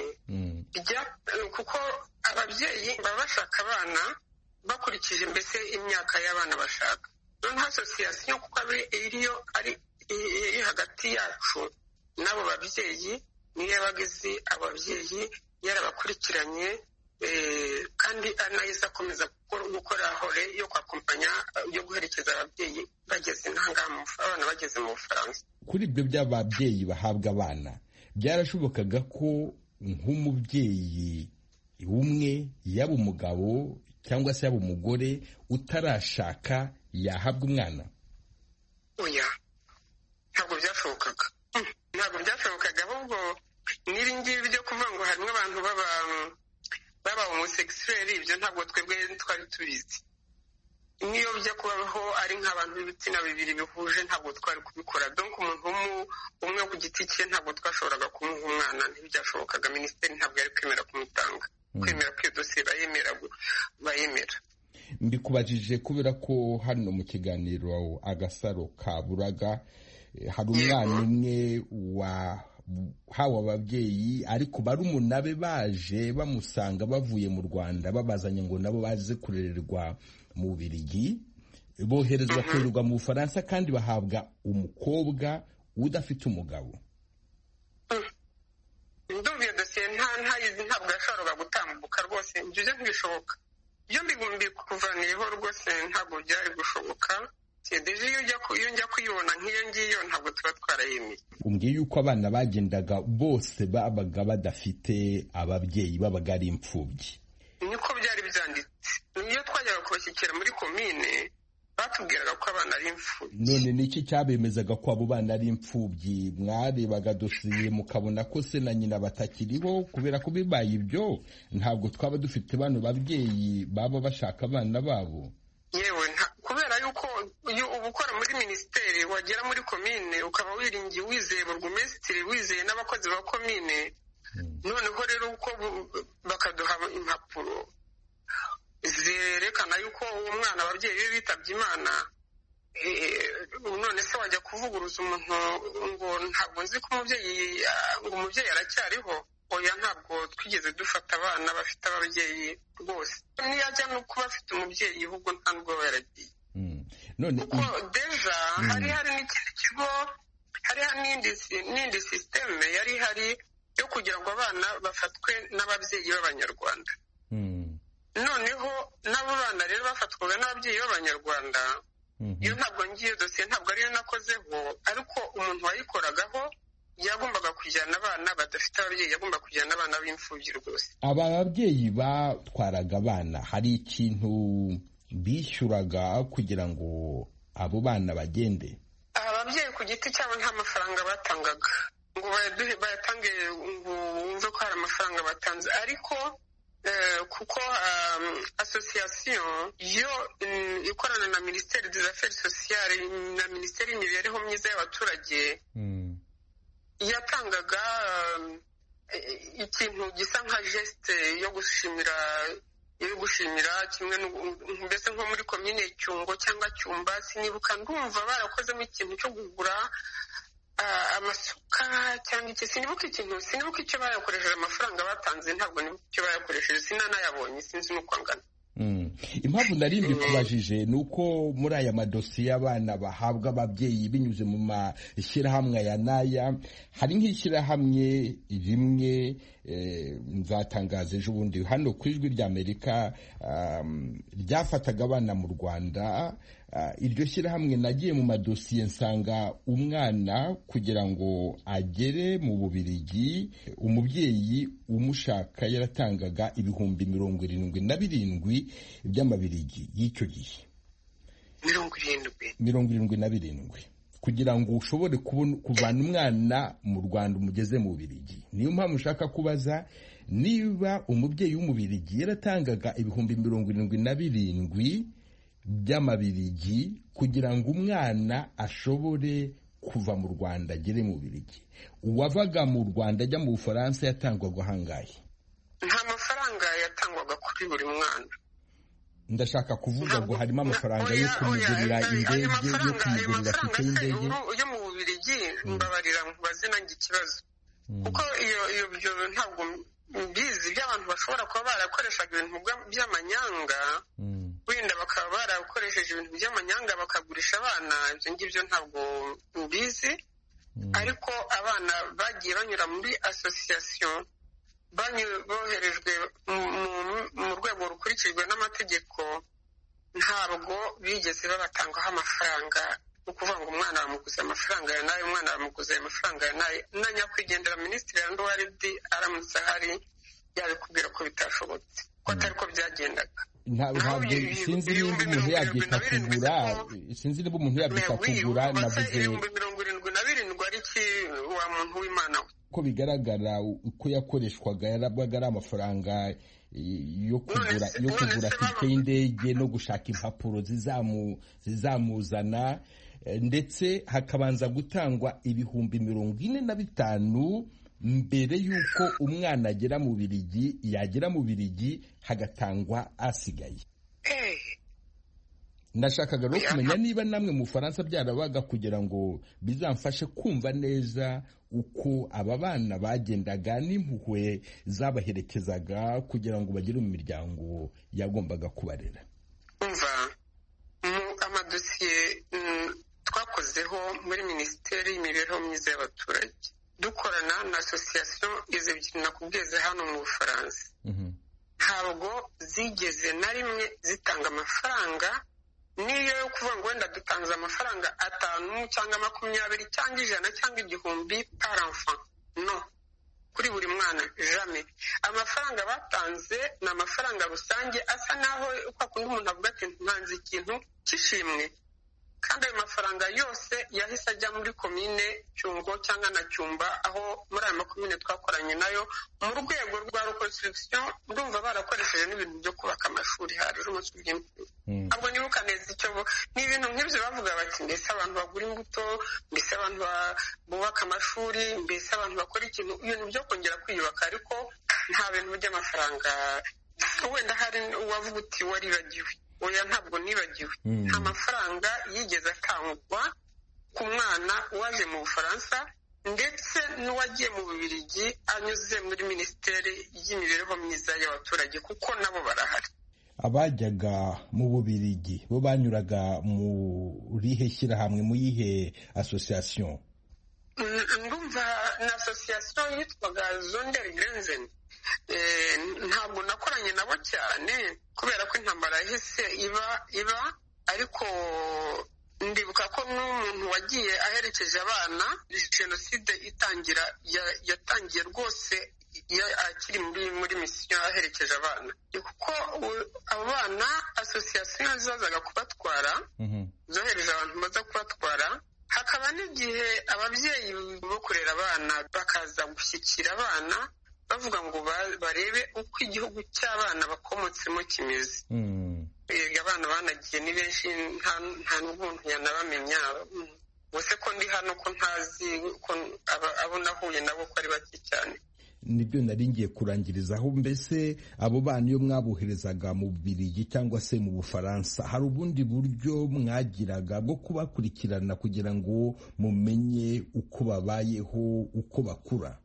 kuko ababyeyi baba bashaka abana bakurikije mbese imyaka y'abana bashaka. noneho asosiyasiyo kuko iriyo ari iri hagati yacu n'abo babyeyi, niyo yabagize ababyeyi yarabakurikiranye, kandi anayiza akomeza gukora hore yo kwakompanya, yo guherekeza ababyeyi bageze intangamu, abana bageze mu Bufaransa. Kuri ibyo by'ababyeyi bahabwa abana, byarashobokaga ko nk'umubyeyi umwe, yaba umugabo cyangwa se yaba umugore utarashaka, yahabwa umwana? oya, ntabwo byashobokaga. ntabwo byashobokaga ahubwo n'iri ngiri byo kuvuga ngo harimo abantu baba baba homosexuel, ibyo ntabwo twebwe twari tubizi. niyo bijya kubaho ari nk'abantu b'ibitsina bibiri bihuje, ntabwo twari kubikora. donc umuntu umwe ku giti cye ntabwo twashoboraga kumuha umwana, ntibyashobokaga. minisiteri ntabwo yari kwemera kumutanga, kwemera ko iyo dosiye bayemera bayemera. mbikubajije kubera ko hano mu kiganiro Agasaro Kaburaga hari umwana umwe wahawe ababyeyi, ariko barumuna be baje bamusanga bavuye mu Rwanda, babazanye ngo nabo baze kurererwa mu Bubiligi, boherezwa kurererwa mu Bufaransa, kandi bahabwa umukobwa udafite umugabo. ndumva iyo dosiye ntayizi, ntabwo yashoboraga gutambuka rwose, ibyo byo ntibishoboka. iyo mbikuvaniyeho rwose ntabwo byari gushoboka. deje iyo njya kuyibona nk'iyo ngiyo ntabwo tuba twarayemeye. umbwiye yuko abana bagendaga bose babaga badafite ababyeyi, babaga ari imfubyi. niko byari byanditse. niyo twajyaga kubashyikira muri komine batubwiraga ko abana ari imfubyi. none niki cyabemezaga ko abo bana ari imfubyi? mwarebaga dosiye mukabona ko se na nyina batakiriho? kubera ko bibaye ibyo ntabwo twaba dufite bano babyeyi baba bashaka abana babo. yewe kubera yuko iyo uba ukora muri minisiteri, wagera muri komine ukaba wiringiye, wizeye burugumesitiri, wizeye n'abakozi ba komine. noneho rero uko bakaduha impapuro zerekana yuko uwo mwana ababyeyi be bitabye Imana, none se wajya kuvuguruza umuntu ngo ntabwo nzi ko umubyeyi ngo umubyeyi aracyariho? oya, ntabwo twigeze dufata abana bafite ababyeyi rwose. niyo ajya no kuba afite umubyeyi ahubwo nta nubwo yaragiye. kuko deja hari hari n'ikindi kigo, hari hari n'indi sisiteme yari ihari yo kugira ngo abana bafatwe n'ababyeyi b'Abanyarwanda. noneho n'abo bana rero bafatwaga n'ababyeyi b'Abanyarwanda, iyo ntabwo ngiye dosiye ntabwo ariyo nakozeho, ariko umuntu wayikoragaho yagombaga kujyana abana badafite ababyeyi, yagomba kujyana abana b'imfubyi rwose. aba babyeyi batwaraga abana, hari ikintu bishyuraga kugira ngo abo bana bagende? ababyeyi ku giti cyabo nta mafaranga batangaga ngo bayatange ngo wumve ko hari amafaranga batanze, ariko kuko asosiyasiyo yo ikorana na minisiteri des affaires sociales na minisiteri y'imibereho myiza y'abaturage yatangaga ikintu gisa nka geste yo gushimira yo gushimira kimwe mbese nko muri komine Cyungo cyangwa Cyumba sinibuka ndumva barakozemo ikintu cyo kugura amasuka cyangwa iki sinibuka ikintu sinibuka icyo bayakoresheje amafaranga batanze ntabwo nibuka icyo bayakoresheje sinanayabonye sinzi n'uko angana. Impamvu nari mbikubajije ni uko muri aya madosiye y'abana bahabwa ababyeyi binyuze mu mashyirahamwe aya n'aya hari nk'ishyirahamwe rimwe nzatangaza ejo bundi hano ku ijwi ry'Amerika ryafataga abana mu Rwanda. Iryo shyirahamwe nagiye mu madosiye nsanga umwana kugira ngo agere mu Bubiligi umubyeyi umushaka yaratangaga ibihumbi mirongo irindwi na birindwi by'amabirigi y'icyo gihe. mirongo irindwi mirongo irindwi na birindwi kugira ngo ushobore kuvana umwana mu Rwanda umugeze mu Bubiligi. Niyo mpamvu ushaka kubaza niba umubyeyi w'umubirigi yaratangaga ibihumbi mirongo irindwi na birindwi by'amabirigi kugira ngo umwana ashobore kuva mu Rwanda agere mu Bubiligi. Uwavaga mu Rwanda ajya mu Bufaransa yatangwaga hangahe? Nta mafaranga yatangwaga kuri buri mwana. Ndashaka kuvuga ngo harimo amafaranga yo kumugurira indege yo kumugurira tike y'indege yo mu Bubiligi. Mbabarira nkubaze nanjye ikibazo kuko iyo iyo byo ntabwo mbizi by'abantu bashobora kuba barakoreshaga ibintu by'amanyanga wenda bakaba barakoresheje ibintu by'amanyanga bakagurisha abana. Ibyo ngibyo ntabwo mbizi ariko abana bagiye banyura muri association boherejwe mu rwego rukurikijwe n'amategeko ntabwo bigeze babatangaho amafaranga. Ni ukuvuga ngo umwana bamuguze amafaranga ya nayo umwana bamuguze amafaranga ya nayo na nyakwigendera Minisitiri Nduwaridi aramutse ahari yabikubwira ko bitashobotse ko atari ko byagendaga. Ntabwo sinzi niba umuntu yabyita kugura sinzi niba umuntu yabyita kugura navuze ibihumbi mirongo irindwi na birindwi ari iki wa muntu w'Imana we. Ko bigaragara uko yakoreshwaga yarabaga ari amafaranga yo kugura yo kugura tike y'indege no gushaka impapuro zizamuzana ndetse hakabanza gutangwa ibihumbi mirongo ine na bitanu mbere y'uko umwana agera mu Bubiligi. Yagera mu Bubiligi hagatangwa asigaye. Nashakaga no kumenya niba namwe mu Faransa byarabaga kugira ngo bizamfashe kumva neza uko aba bana bagendaga n'impuhwe zabaherekezaga kugira ngo bagere mu miryango yagombaga kubarera. Umva mu amadosiye twakozeho muri Minisiteri y'Imibereho Myiza y'Abaturage dukorana na association izo ebyiri nakubwize hano mu Bufaransa ntabwo zigeze na rimwe zitanga amafaranga niyo yo kuvuga ngo wenda dutanze amafaranga atanu cyangwa makumyabiri cyangwa ijana cyangwa igihumbi par enfant. No, kuri buri mwana jamais. Amafaranga batanze ni amafaranga rusange asa naho uko kundi umuntu avuga ati ntanze ikintu cy'ishimwe kandi ayo mafaranga yose yahise ajya muri komine Cyungo cyangwa na Cyumba aho muri ayo makomine twakoranye nayo mu rwego rwa reconstruction. Ndumva barakoresheje n'ibintu byo kubaka amashuri hari umunsi w'impunzi. Ntabwo nibuka neza icyo ni ibintu nk'ibyo bavuga bati mbese abantu bagura imbuto mbese abantu bubaka amashuri mbese abantu bakora ikintu ibintu byo kongera kwiyubaka ariko nta bintu by'amafaranga. Wenda hari uwavuga uti waribagiwe. Oya ntabwo nibagiwe. Nta mafaranga yigeze atangwa ku mwana waje mu Bufaransa ndetse n'uwagiye mu Bubiligi anyuze muri Minisiteri y'Imibereho Myiza y'Abaturage kuko nabo barahari. Abajyaga mu Bubiligi bo banyuraga mu rihe shyirahamwe mu yihe association? Ndumva na association yitwaga Zondergrenzen. Ntabwo nakoranye nabo cyane kubera ko intambara yahise iba iba ariko ndibuka ko n'umuntu wagiye aherekeje abana jenoside itangira yatangiye rwose akiri muri muri misiyo aherekeje abana kuko abo bana association zazaga kubatwara zohereje abantu baza kubatwara. Hakaba n'igihe ababyeyi bo kurera abana bakaza gushyikira abana bavuga ngo barebe uko igihugu cy'abana bakomotsemo kimeze. Abana banagiye ni benshi nta n'umuntu yanabamenya gusa ko ndi hano ko ntazi ko abo nahuye nabo ko ari bake cyane. nibyo nari ngiye kurangirizaho. Mbese abo bana iyo mwaboherezaga mu Bubiligi cyangwa se mu Bufaransa, hari ubundi buryo mwagiraga bwo kubakurikirana kugira ngo mumenye uko babayeho, uko bakura?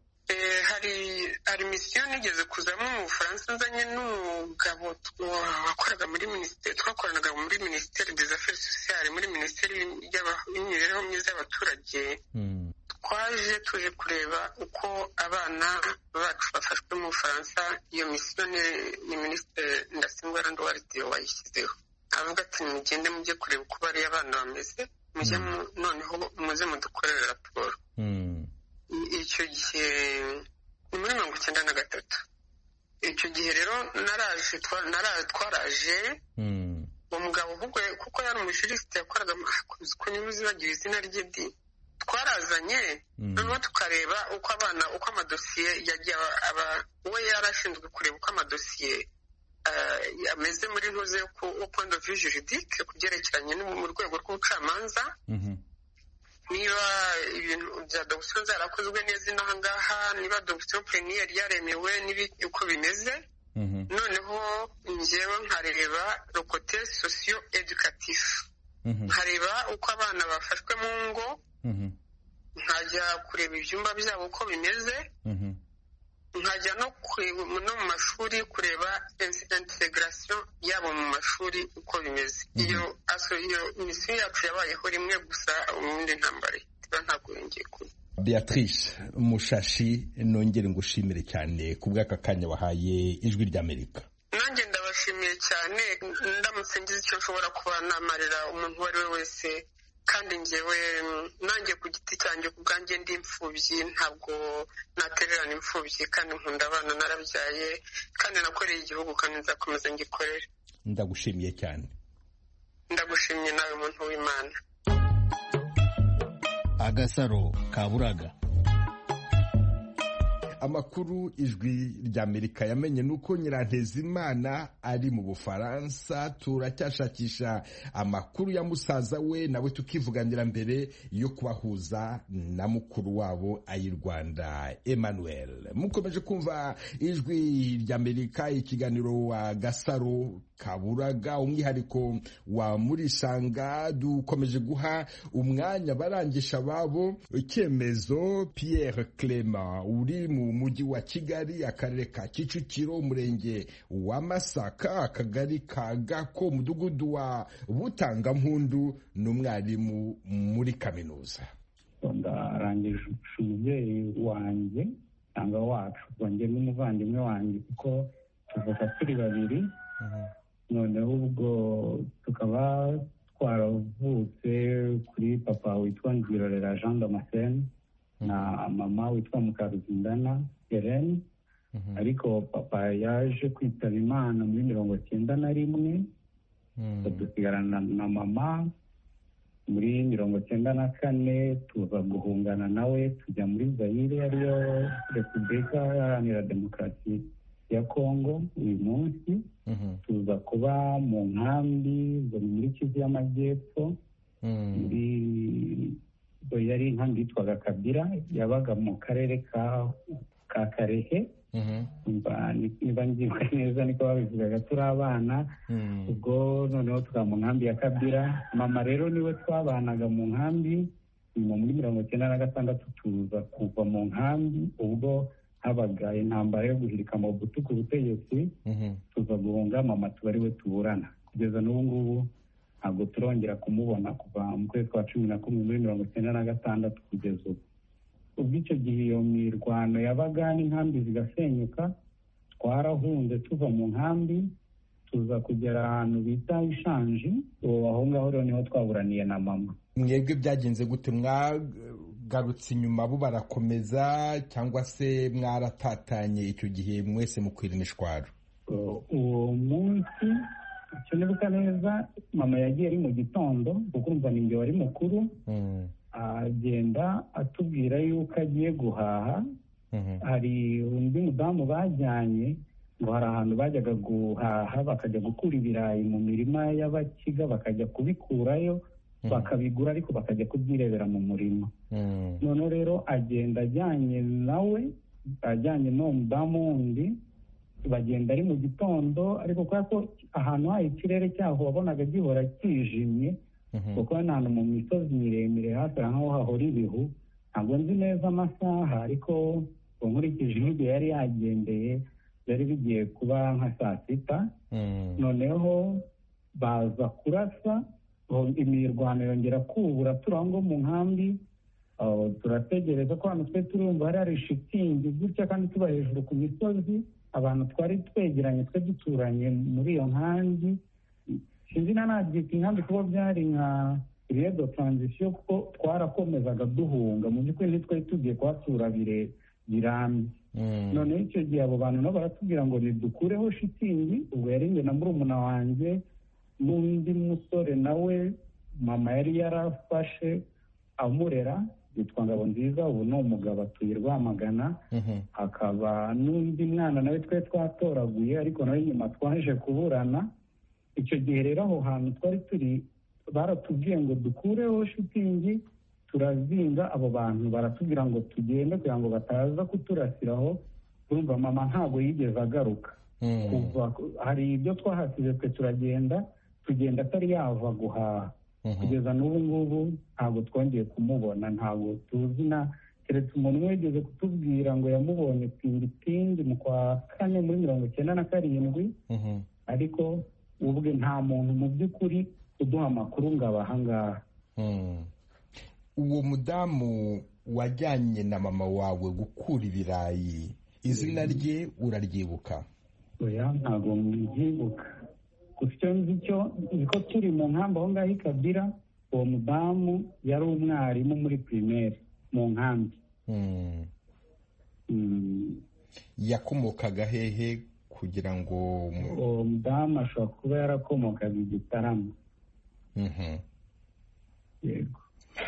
hari misiyo nigeze kuzamo mu Bufaransa nzanye n'umugabo wakoraga muri minisiteri, twakoranaga muri minisiteri des affaires sociales, muri minisiteri y'imibereho myiza y'abaturage. Twaje tuje kureba uko abana bacu bafashwe mu Bufaransa. Iyo misiyo ni minisitiri Ndasingwa Randuwarite wayishyizeho, avuga ati mugende mujye kureba uko bariya abana bameze, mujye noneho muze mudukorere raporo. Icyo gihe ni muri mirongo icyenda na gatatu. Icyo gihe rero naraje twaraje uwo mugabo kuko yari umujurisite yakoraga ko nibuze bagira izina rye di twarazanye noneho tukareba uko abana uko amadosiye yagiye aba we yarashinzwe kureba uko amadosiye ameze muri ntuze ku point de vue juridique kubyerekeranye mu rwego rw'ubucamanza, niba ibintu bya dogisiyo zarakozwe neza inaha ngaha, niba dogisiyo pleniyeri yaremewe n'ibiki uko bimeze. Noneho njyewe nkareba rokote sosiyo edukatifu, nkareba uko abana bafashwe mu ngo, nkajya kureba ibyumba byabo uko bimeze, nkajya no mu mashuri kureba integration yabo mu mashuri uko bimeze. Iyo iyo misiyo yacu yabayeho rimwe gusa, ubundi ntambara ntabwo yongeye kuba. Beatrice Mushashi, nongere ngushimire cyane ku bw'aka kanya wahaye Ijwi ry'Amerika. Nanjye ndabashimiye cyane, ndamutse ngize icyo nshobora kuba namarira umuntu uwo ari we wese, kandi njyewe nanjye ku giti cyanjye ku bwanjye ndi imfubyi, ntabwo natererana imfubyi, kandi nkunda abana narabyaye, kandi nakoreye igihugu kandi nzakomeza ngikorere. Ndagushimiye cyane. Ndagushimye nawe muntu w'Imana. Agasaro Kaburaga. Amakuru Ijwi ry'Amerika yamenye nuko Nyirantezimana ari mu Bufaransa. Turacyashakisha amakuru ya musaza we, nawe tukivuganira mbere yo kubahuza na mukuru wabo ayi Rwanda Emmanuel. Mukomeje kumva Ijwi ry'Amerika, ikiganiro wa Gasaro Kaburaga, umwihariko wa Murisanga. Dukomeje guha umwanya barangisha babo. Icyemezo Pierre Clement uri mu mujyi wa Kigali, akarere ka Kicukiro, umurenge wa Masaka, akagari ka Gako, umudugudu wa Butangampundu, n'umwarimu muri kaminuza. Ndarangije umubyeyi wanjye cyangwa wacu wanjye n'umuvandimwe wanjye kuko tuvuka turi babiri. Noneho ubwo tukaba twaravutse kuri papa witwa Ngirorera Jean Damascene na mama witwa Mukaruzindana Helene. Ariko papa yaje kwitaba Imana muri mirongo cyenda na rimwe, dusigarana na mama muri mirongo cyenda na kane, tuza guhungana nawe tujya muri Zaire, ariyo Repubulika Iharanira Demokarasi ya Kongo. Uyu munsi tuza kuba mu nkambi zo muri Kivu y'Amajyepfo, muri yari inkambi yitwaga Kabira, yabaga mu karere ka ka Karehe. Niba ngibuka neza niko babivugaga turi abana. Ubwo noneho tukaba mu nkambi ya Kabira. Mama rero niwe twabanaga mu nkambi muri mirongo cyenda na gatandatu. Tuza kuva mu nkambi ubwo habaga intambara yo guhirika Mobutu ku butegetsi, tuza guhunga. Mama tuba ari we tuburana kugeza n'ubu ngubu, ntabwo turongera kumubona kuva mu kwezi kwa cumi na kumwe muri mirongo cyenda na gatandatu kugeza ubu. Ubwo icyo gihe iyo mirwano yabaga n'inkambi zigasenyuka, twarahunze tuva mu nkambi tuza kugera ahantu bita Ishanji. Aho ngaho rero niho twaburaniye na mama. Mwebwe byagenze gute? Mwagarutse inyuma bo barakomeza cyangwa se mwaratatanye icyo gihe mwese mukwira imishwaro? Uwo munsi icyo nibuka neza, mama yagiye ari mu gitondo kuko umva ni njye wari mukuru. Agenda atubwira yuko agiye guhaha. Hari undi mudamu bajyanye ngo hari ahantu bajyaga guhaha, bakajya gukura ibirayi mu mirima y'Abakiga, bakajya kubikurayo bakabigura, ariko bakajya kubyirebera mu murima. Noneho rero agenda ajyanye nawe ajyanye n'uwo mudamu wundi bagenda ari mu gitondo, ariko kubera ko ahantu hari ikirere cyaho wabonaga gihora kijimye kuko ni ahantu mu misozi miremire hafi aho hahora ibihu. Ntabwo nzi neza amasaha, ariko nkurikije n'igihe yari yagendeye byari bigiye kuba nka saa sita. Noneho baza kurasa, imirwano yongera kubura turango mu nkambi. Turategereza ko hano twe turumva hari hari shitingi gutya kandi tuba hejuru ku misozi, abantu twari twegeranye twe duturanye muri iyo nkambi. Sinzi na nabyita inkambi kuba byari nka période de transition kuko twarakomezaga duhunga, mu by'ukuri ntitwari tugiye kuhatura birambye. Noneho icyo gihe abo bantu nabo baratubwira ngo nidukureho shitingi. Ubwo yari njye na murumuna wanjye n'undi musore nawe mama yari yarafashe amurera, yitwa Ngabonziza, ubu ni umugabo atuye Rwamagana. Hakaba n'undi mwana nawe twe twatoraguye, ariko nawe nyuma twaje kuburana. Icyo gihe rero aho hantu twari turi baratubwiye ngo dukureho shitingi, turazinga. Abo bantu baratubwira ngo tugende kugira ngo bataza kuturasiraho. Urumva mama ntabwo yigeze agaruka. Kuva hari ibyo twahasize twe turagenda tugenda atari yava guhaha. Kugeza n'ubu ngubu ntabwo twongeye kumubona, ntabwo tuzi na keretse umuntu wigeze kutubwira ngo yamubonye tingitingi mu kwa kane muri mirongo icyenda na karindwi, ariko ubwe nta muntu mu by'ukuri uduha amakuru ngo aba ahangaha. Uwo mudamu wajyanye na mama wawe gukura ibirayi, izina rye uraryibuka? Oya, ntabwo mbyibuka. Gusa icyo nzi cyo ni ko turi mu nkambi aho ngaho i Kabira, uwo mudamu yari umwarimu muri primaire mu nkambi. Yakomokaga hehe kugira ngo uwo mudamu ashobora kuba yarakomokaga i Gitarama? Yego.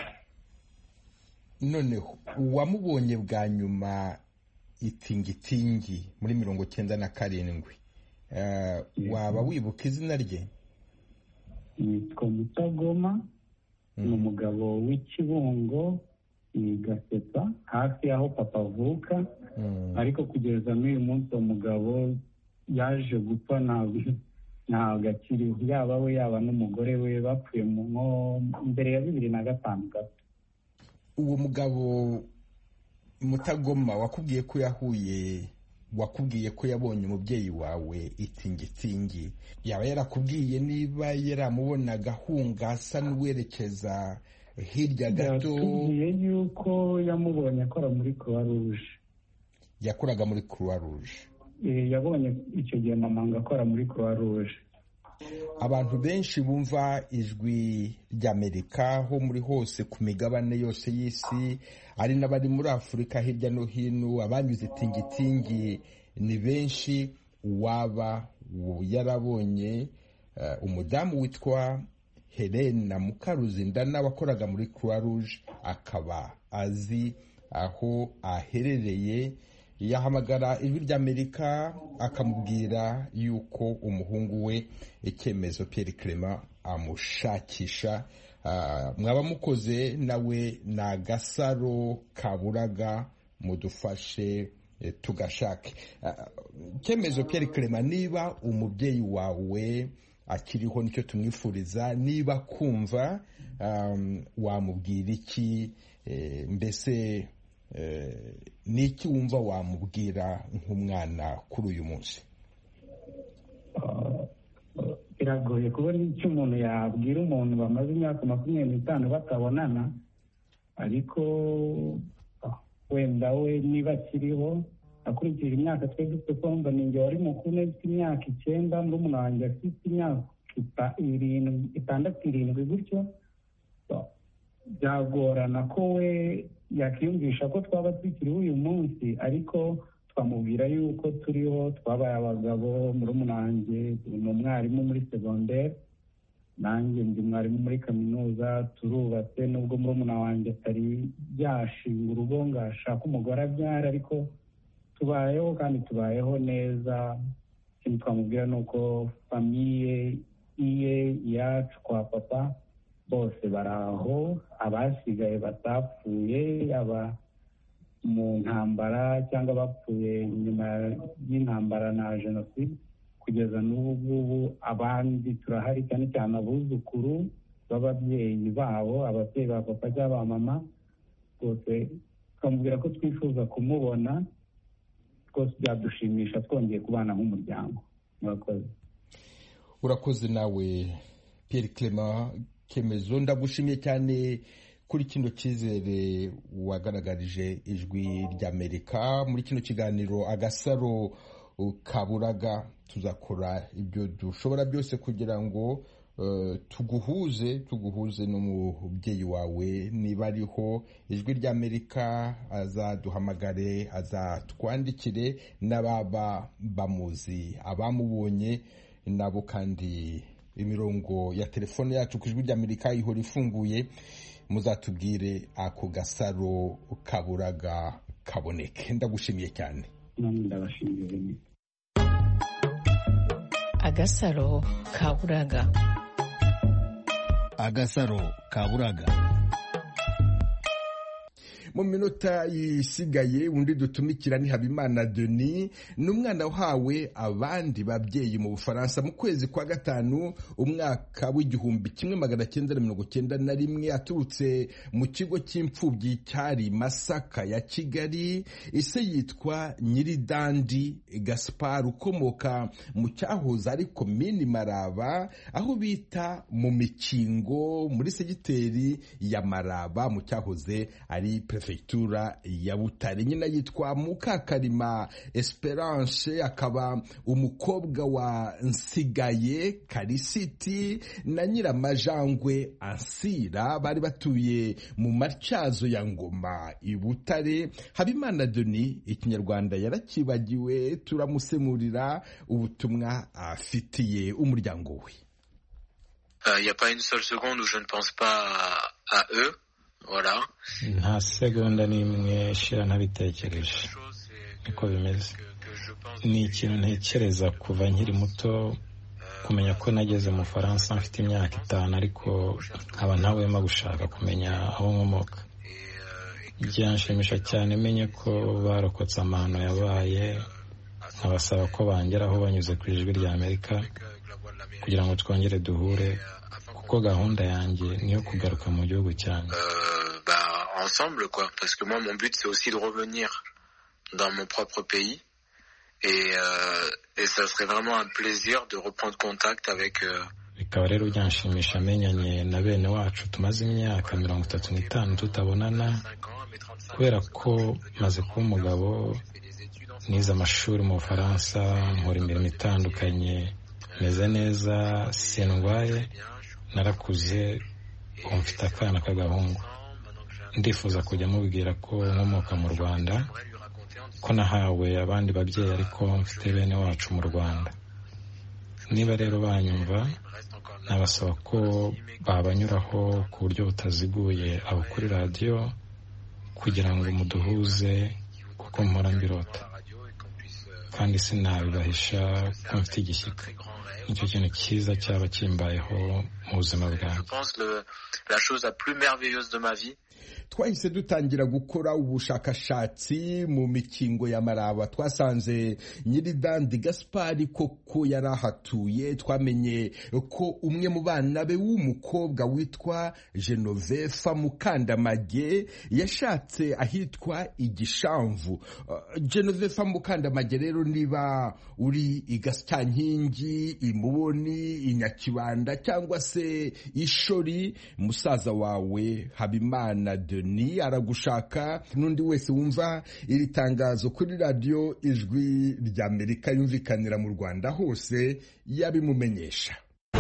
Noneho uwamubonye bwa nyuma itingitingi muri mirongo cyenda na karindwi, waba wibuka izina rye? Yitwa Mutagoma, ni umugabo w'Ikibungo i Gasetsa hafi aho papa avuka. Ariko kugeza n'uyu munsi uwo mugabo yaje gupfa, ntabwo akiriho, yaba we yaba n'umugore we bapfuye mbere ya bibiri na gatanu gato. Uwo mugabo Mutagoma wakubwiye ko yahuye, wakubwiye ko yabonye umubyeyi wawe itingitingi, yaba yarakubwiye niba yaramubonaga ahunga asa n'uwerekeza hirya gato? Yatubwiye yuko yamubonye akora muri Croix Rouge. Yakoraga muri Croix Rouge? Yabonye icyo gihe mama ngo akora muri Croix Rouge. Abantu benshi bumva ijwi ry'Amerika ho muri hose ku migabane yose y'isi, ari n'abari muri Afurika hirya no hino, abanyuze itingitingi ni benshi. Uwaba yarabonye uh, umudamu witwa Helena Mukaruzindana wakoraga muri Croix Rouge, akaba azi aho aherereye, yahamagara ijwi ry'Amerika akamubwira yuko umuhungu we Icyemezo Pierre Clement amushakisha. Uh, mwaba mukoze nawe na Gasaro Kaburaga, mudufashe eh, tugashake uh, Icyemezo Pierre Clement, niba umubyeyi wawe akiriho nicyo tumwifuriza, niba kumva um, wamubwira iki? eh, mbese eh, niki wumva wamubwira nk'umwana kuri uyu munsi? Biragoye kubona icyo umuntu yabwira umuntu bamaze imyaka makumyabiri n'itanu batabonana, ariko wenda we niba akiriho, akurikije imyaka twe dufite kumva ninjye wari mukuru, afite imyaka icyenda, murumuna wanjye afite imyaka itandatu irindwi gutyo, byagorana ko we yakiyumvisha ko twaba tukiriho uyu munsi, ariko twamubwira yuko turiho, twabaye abagabo. Murumuna wanjye ni umwarimu muri segonderi, nanjye ndi mwarimu muri kaminuza, turubatse. Nubwo murumuna wanjye atari yashinga urugo ngo ashake umugore abyara, ariko tubayeho kandi tubayeho neza. Ikindi twamubwira ni uko famiye iye, iyacu kwa papa, bose baraho, abasigaye batapfuye, aba mu ntambara cyangwa bapfuye nyuma y'intambara na jenoside. Kugeza n'ubu ngubu abandi turahari, cyane cyane abuzukuru b'ababyeyi babo, ababyeyi ba papa cyangwa ba mama, rwose tukamubwira ko twifuza kumubona, rwose byadushimisha twongeye kubana nk'umuryango. Murakoze. Urakoze nawe Pierre Clement Kemezo, ndagushimiye cyane kuri kino cyizere wagaragarije Ijwi ry'Amerika muri kino kiganiro Agasaro Kaburaga. Tuzakora ibyo dushobora byose kugira ngo uh, tuguhuze tuguhuze n'umubyeyi wawe, niba ariho Ijwi ry'Amerika azaduhamagare, azatwandikire, n'ababa bamuzi abamubonye nabo kandi imirongo ya telefone yacu ku Ijwi ry'Amerika ihora ifunguye, muzatubwire ako gasaro kaburaga kaboneke. Ndagushimiye cyane. Ndabashimiye. Agasaro Kaburaga. Agasaro Kaburaga. Mu minota isigaye undi dutumikira ni Habimana Denis, n'umwana wahawe abandi babyeyi mu Bufaransa mu kwezi kwa gatanu umwaka w'igihumbi kimwe magana cyenda na mirongo cyenda na rimwe, aturutse mu kigo cy'imfubyi cyari Masaka ya Kigali. Ise yitwa Nyiridandi Gaspard, ukomoka mu cyahoze ari komini Maraba, aho bita mu Mikingo muri segiteri ya Maraba, mu cyahoze ari Prefectura ya Butare. Nyina yitwa Mukakarima Esperance, akaba umukobwa wa Nsigaye Karisiti na Nyiramajangwe Ansira, bari batuye mu Matyazo ya Ngoma i Butare. Habimana Denis ikinyarwanda yarakibagiwe, turamusemurira ubutumwa afitiye umuryango we. Il n'y a pas une seule seconde où je ne pense pas à, à eux. Voilà. Nta segonda n'imwe shira ntabitekereje. Niko bimeze. Ni ikintu ntekereza kuva nkiri muto, kumenya ko nageze mu Faransa mfite imyaka itanu, ariko nkaba ntawema gushaka kumenya aho nkomoka. Byanshimisha cyane menye ko barokotse amahano yabaye, nkabasaba ko bangeraho banyuze ku Ijwi ry'Amerika kugira ngo twongere duhure, kuko gahunda yanjye niyo kugaruka mu gihugu cyanjye. Ensemble quoi, parce que moi mon but c'est aussi de revenir dans mon propre pays et euh, et ça serait vraiment un plaisir de reprendre contact avec euh... bikaba rero byanshimisha menyanye na bene wacu tumaze imyaka mirongo itatu n'itanu tutabonana, kubera ko maze kuba umugabo, nize amashuri mu Bufaransa, nkora imirimo itandukanye, meze neza, sindwaye, narakuze, mfite akana k'agahungu. Ndifuza kujya mubwira ko nkomoka mu Rwanda, ko nahawe abandi babyeyi ariko mfite bene wacu mu Rwanda. Niba rero banyumva, nabasaba ko babanyuraho ku buryo butaziguye aho kuri radiyo, kugira ngo muduhuze, kuko mpora mbirota kandi sinabibahisha ko mfite igishyika. Nicyo kintu cyiza cyaba kimbayeho mu buzima bwanjye. La chose la plus merveilleuse de ma vie. Twahise dutangira gukora ubushakashatsi mu Mikingo ya Maraba. Twasanze Nyiridandi Gaspard koko yarahatuye. Twamenye ko umwe mu bana be w'umukobwa witwa Genoveva Mukandamage yashatse ahitwa Igishamvu. Uh, Genoveva Mukandamage rero, niba uri Igasyankingi, Imuboni, Inyakibanda cyangwa se Ishori, musaza wawe Habimana Denis aragushaka. N'undi wese wumva iri tangazo kuri radio Ijwi ry'Amerika yumvikanira mu Rwanda hose yabimumenyesha.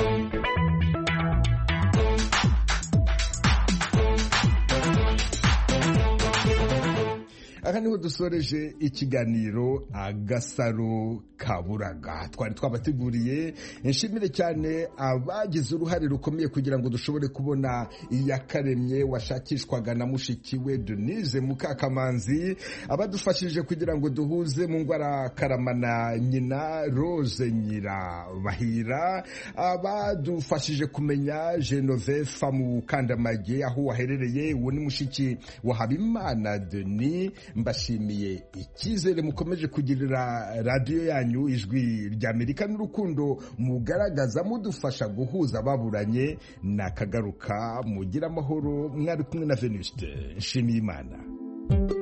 Aha niho dusoreje ikiganiro Agasaro Kaburaga twari twabateguriye. Nshimire cyane abagize uruhare rukomeye kugira ngo dushobore kubona Iyakaremye washakishwaga na mushiki we Denise Mukakamanzi, abadufashije kugira ngo duhuze mu ngwara Karamana nyina Rose Nyirabahira, abadufashije kumenya Genoveva Mukandamage aho waherereye, uwo ni mushiki wa Habimana Denis. mbashimiye icyizere mukomeje kugirira radiyo yanyu ijwi ry'Amerika n'urukundo mugaragaza mudufasha guhuza ababuranye. nakagaruka mugira amahoro. mwari kumwe na Venuste Nshimiyimana.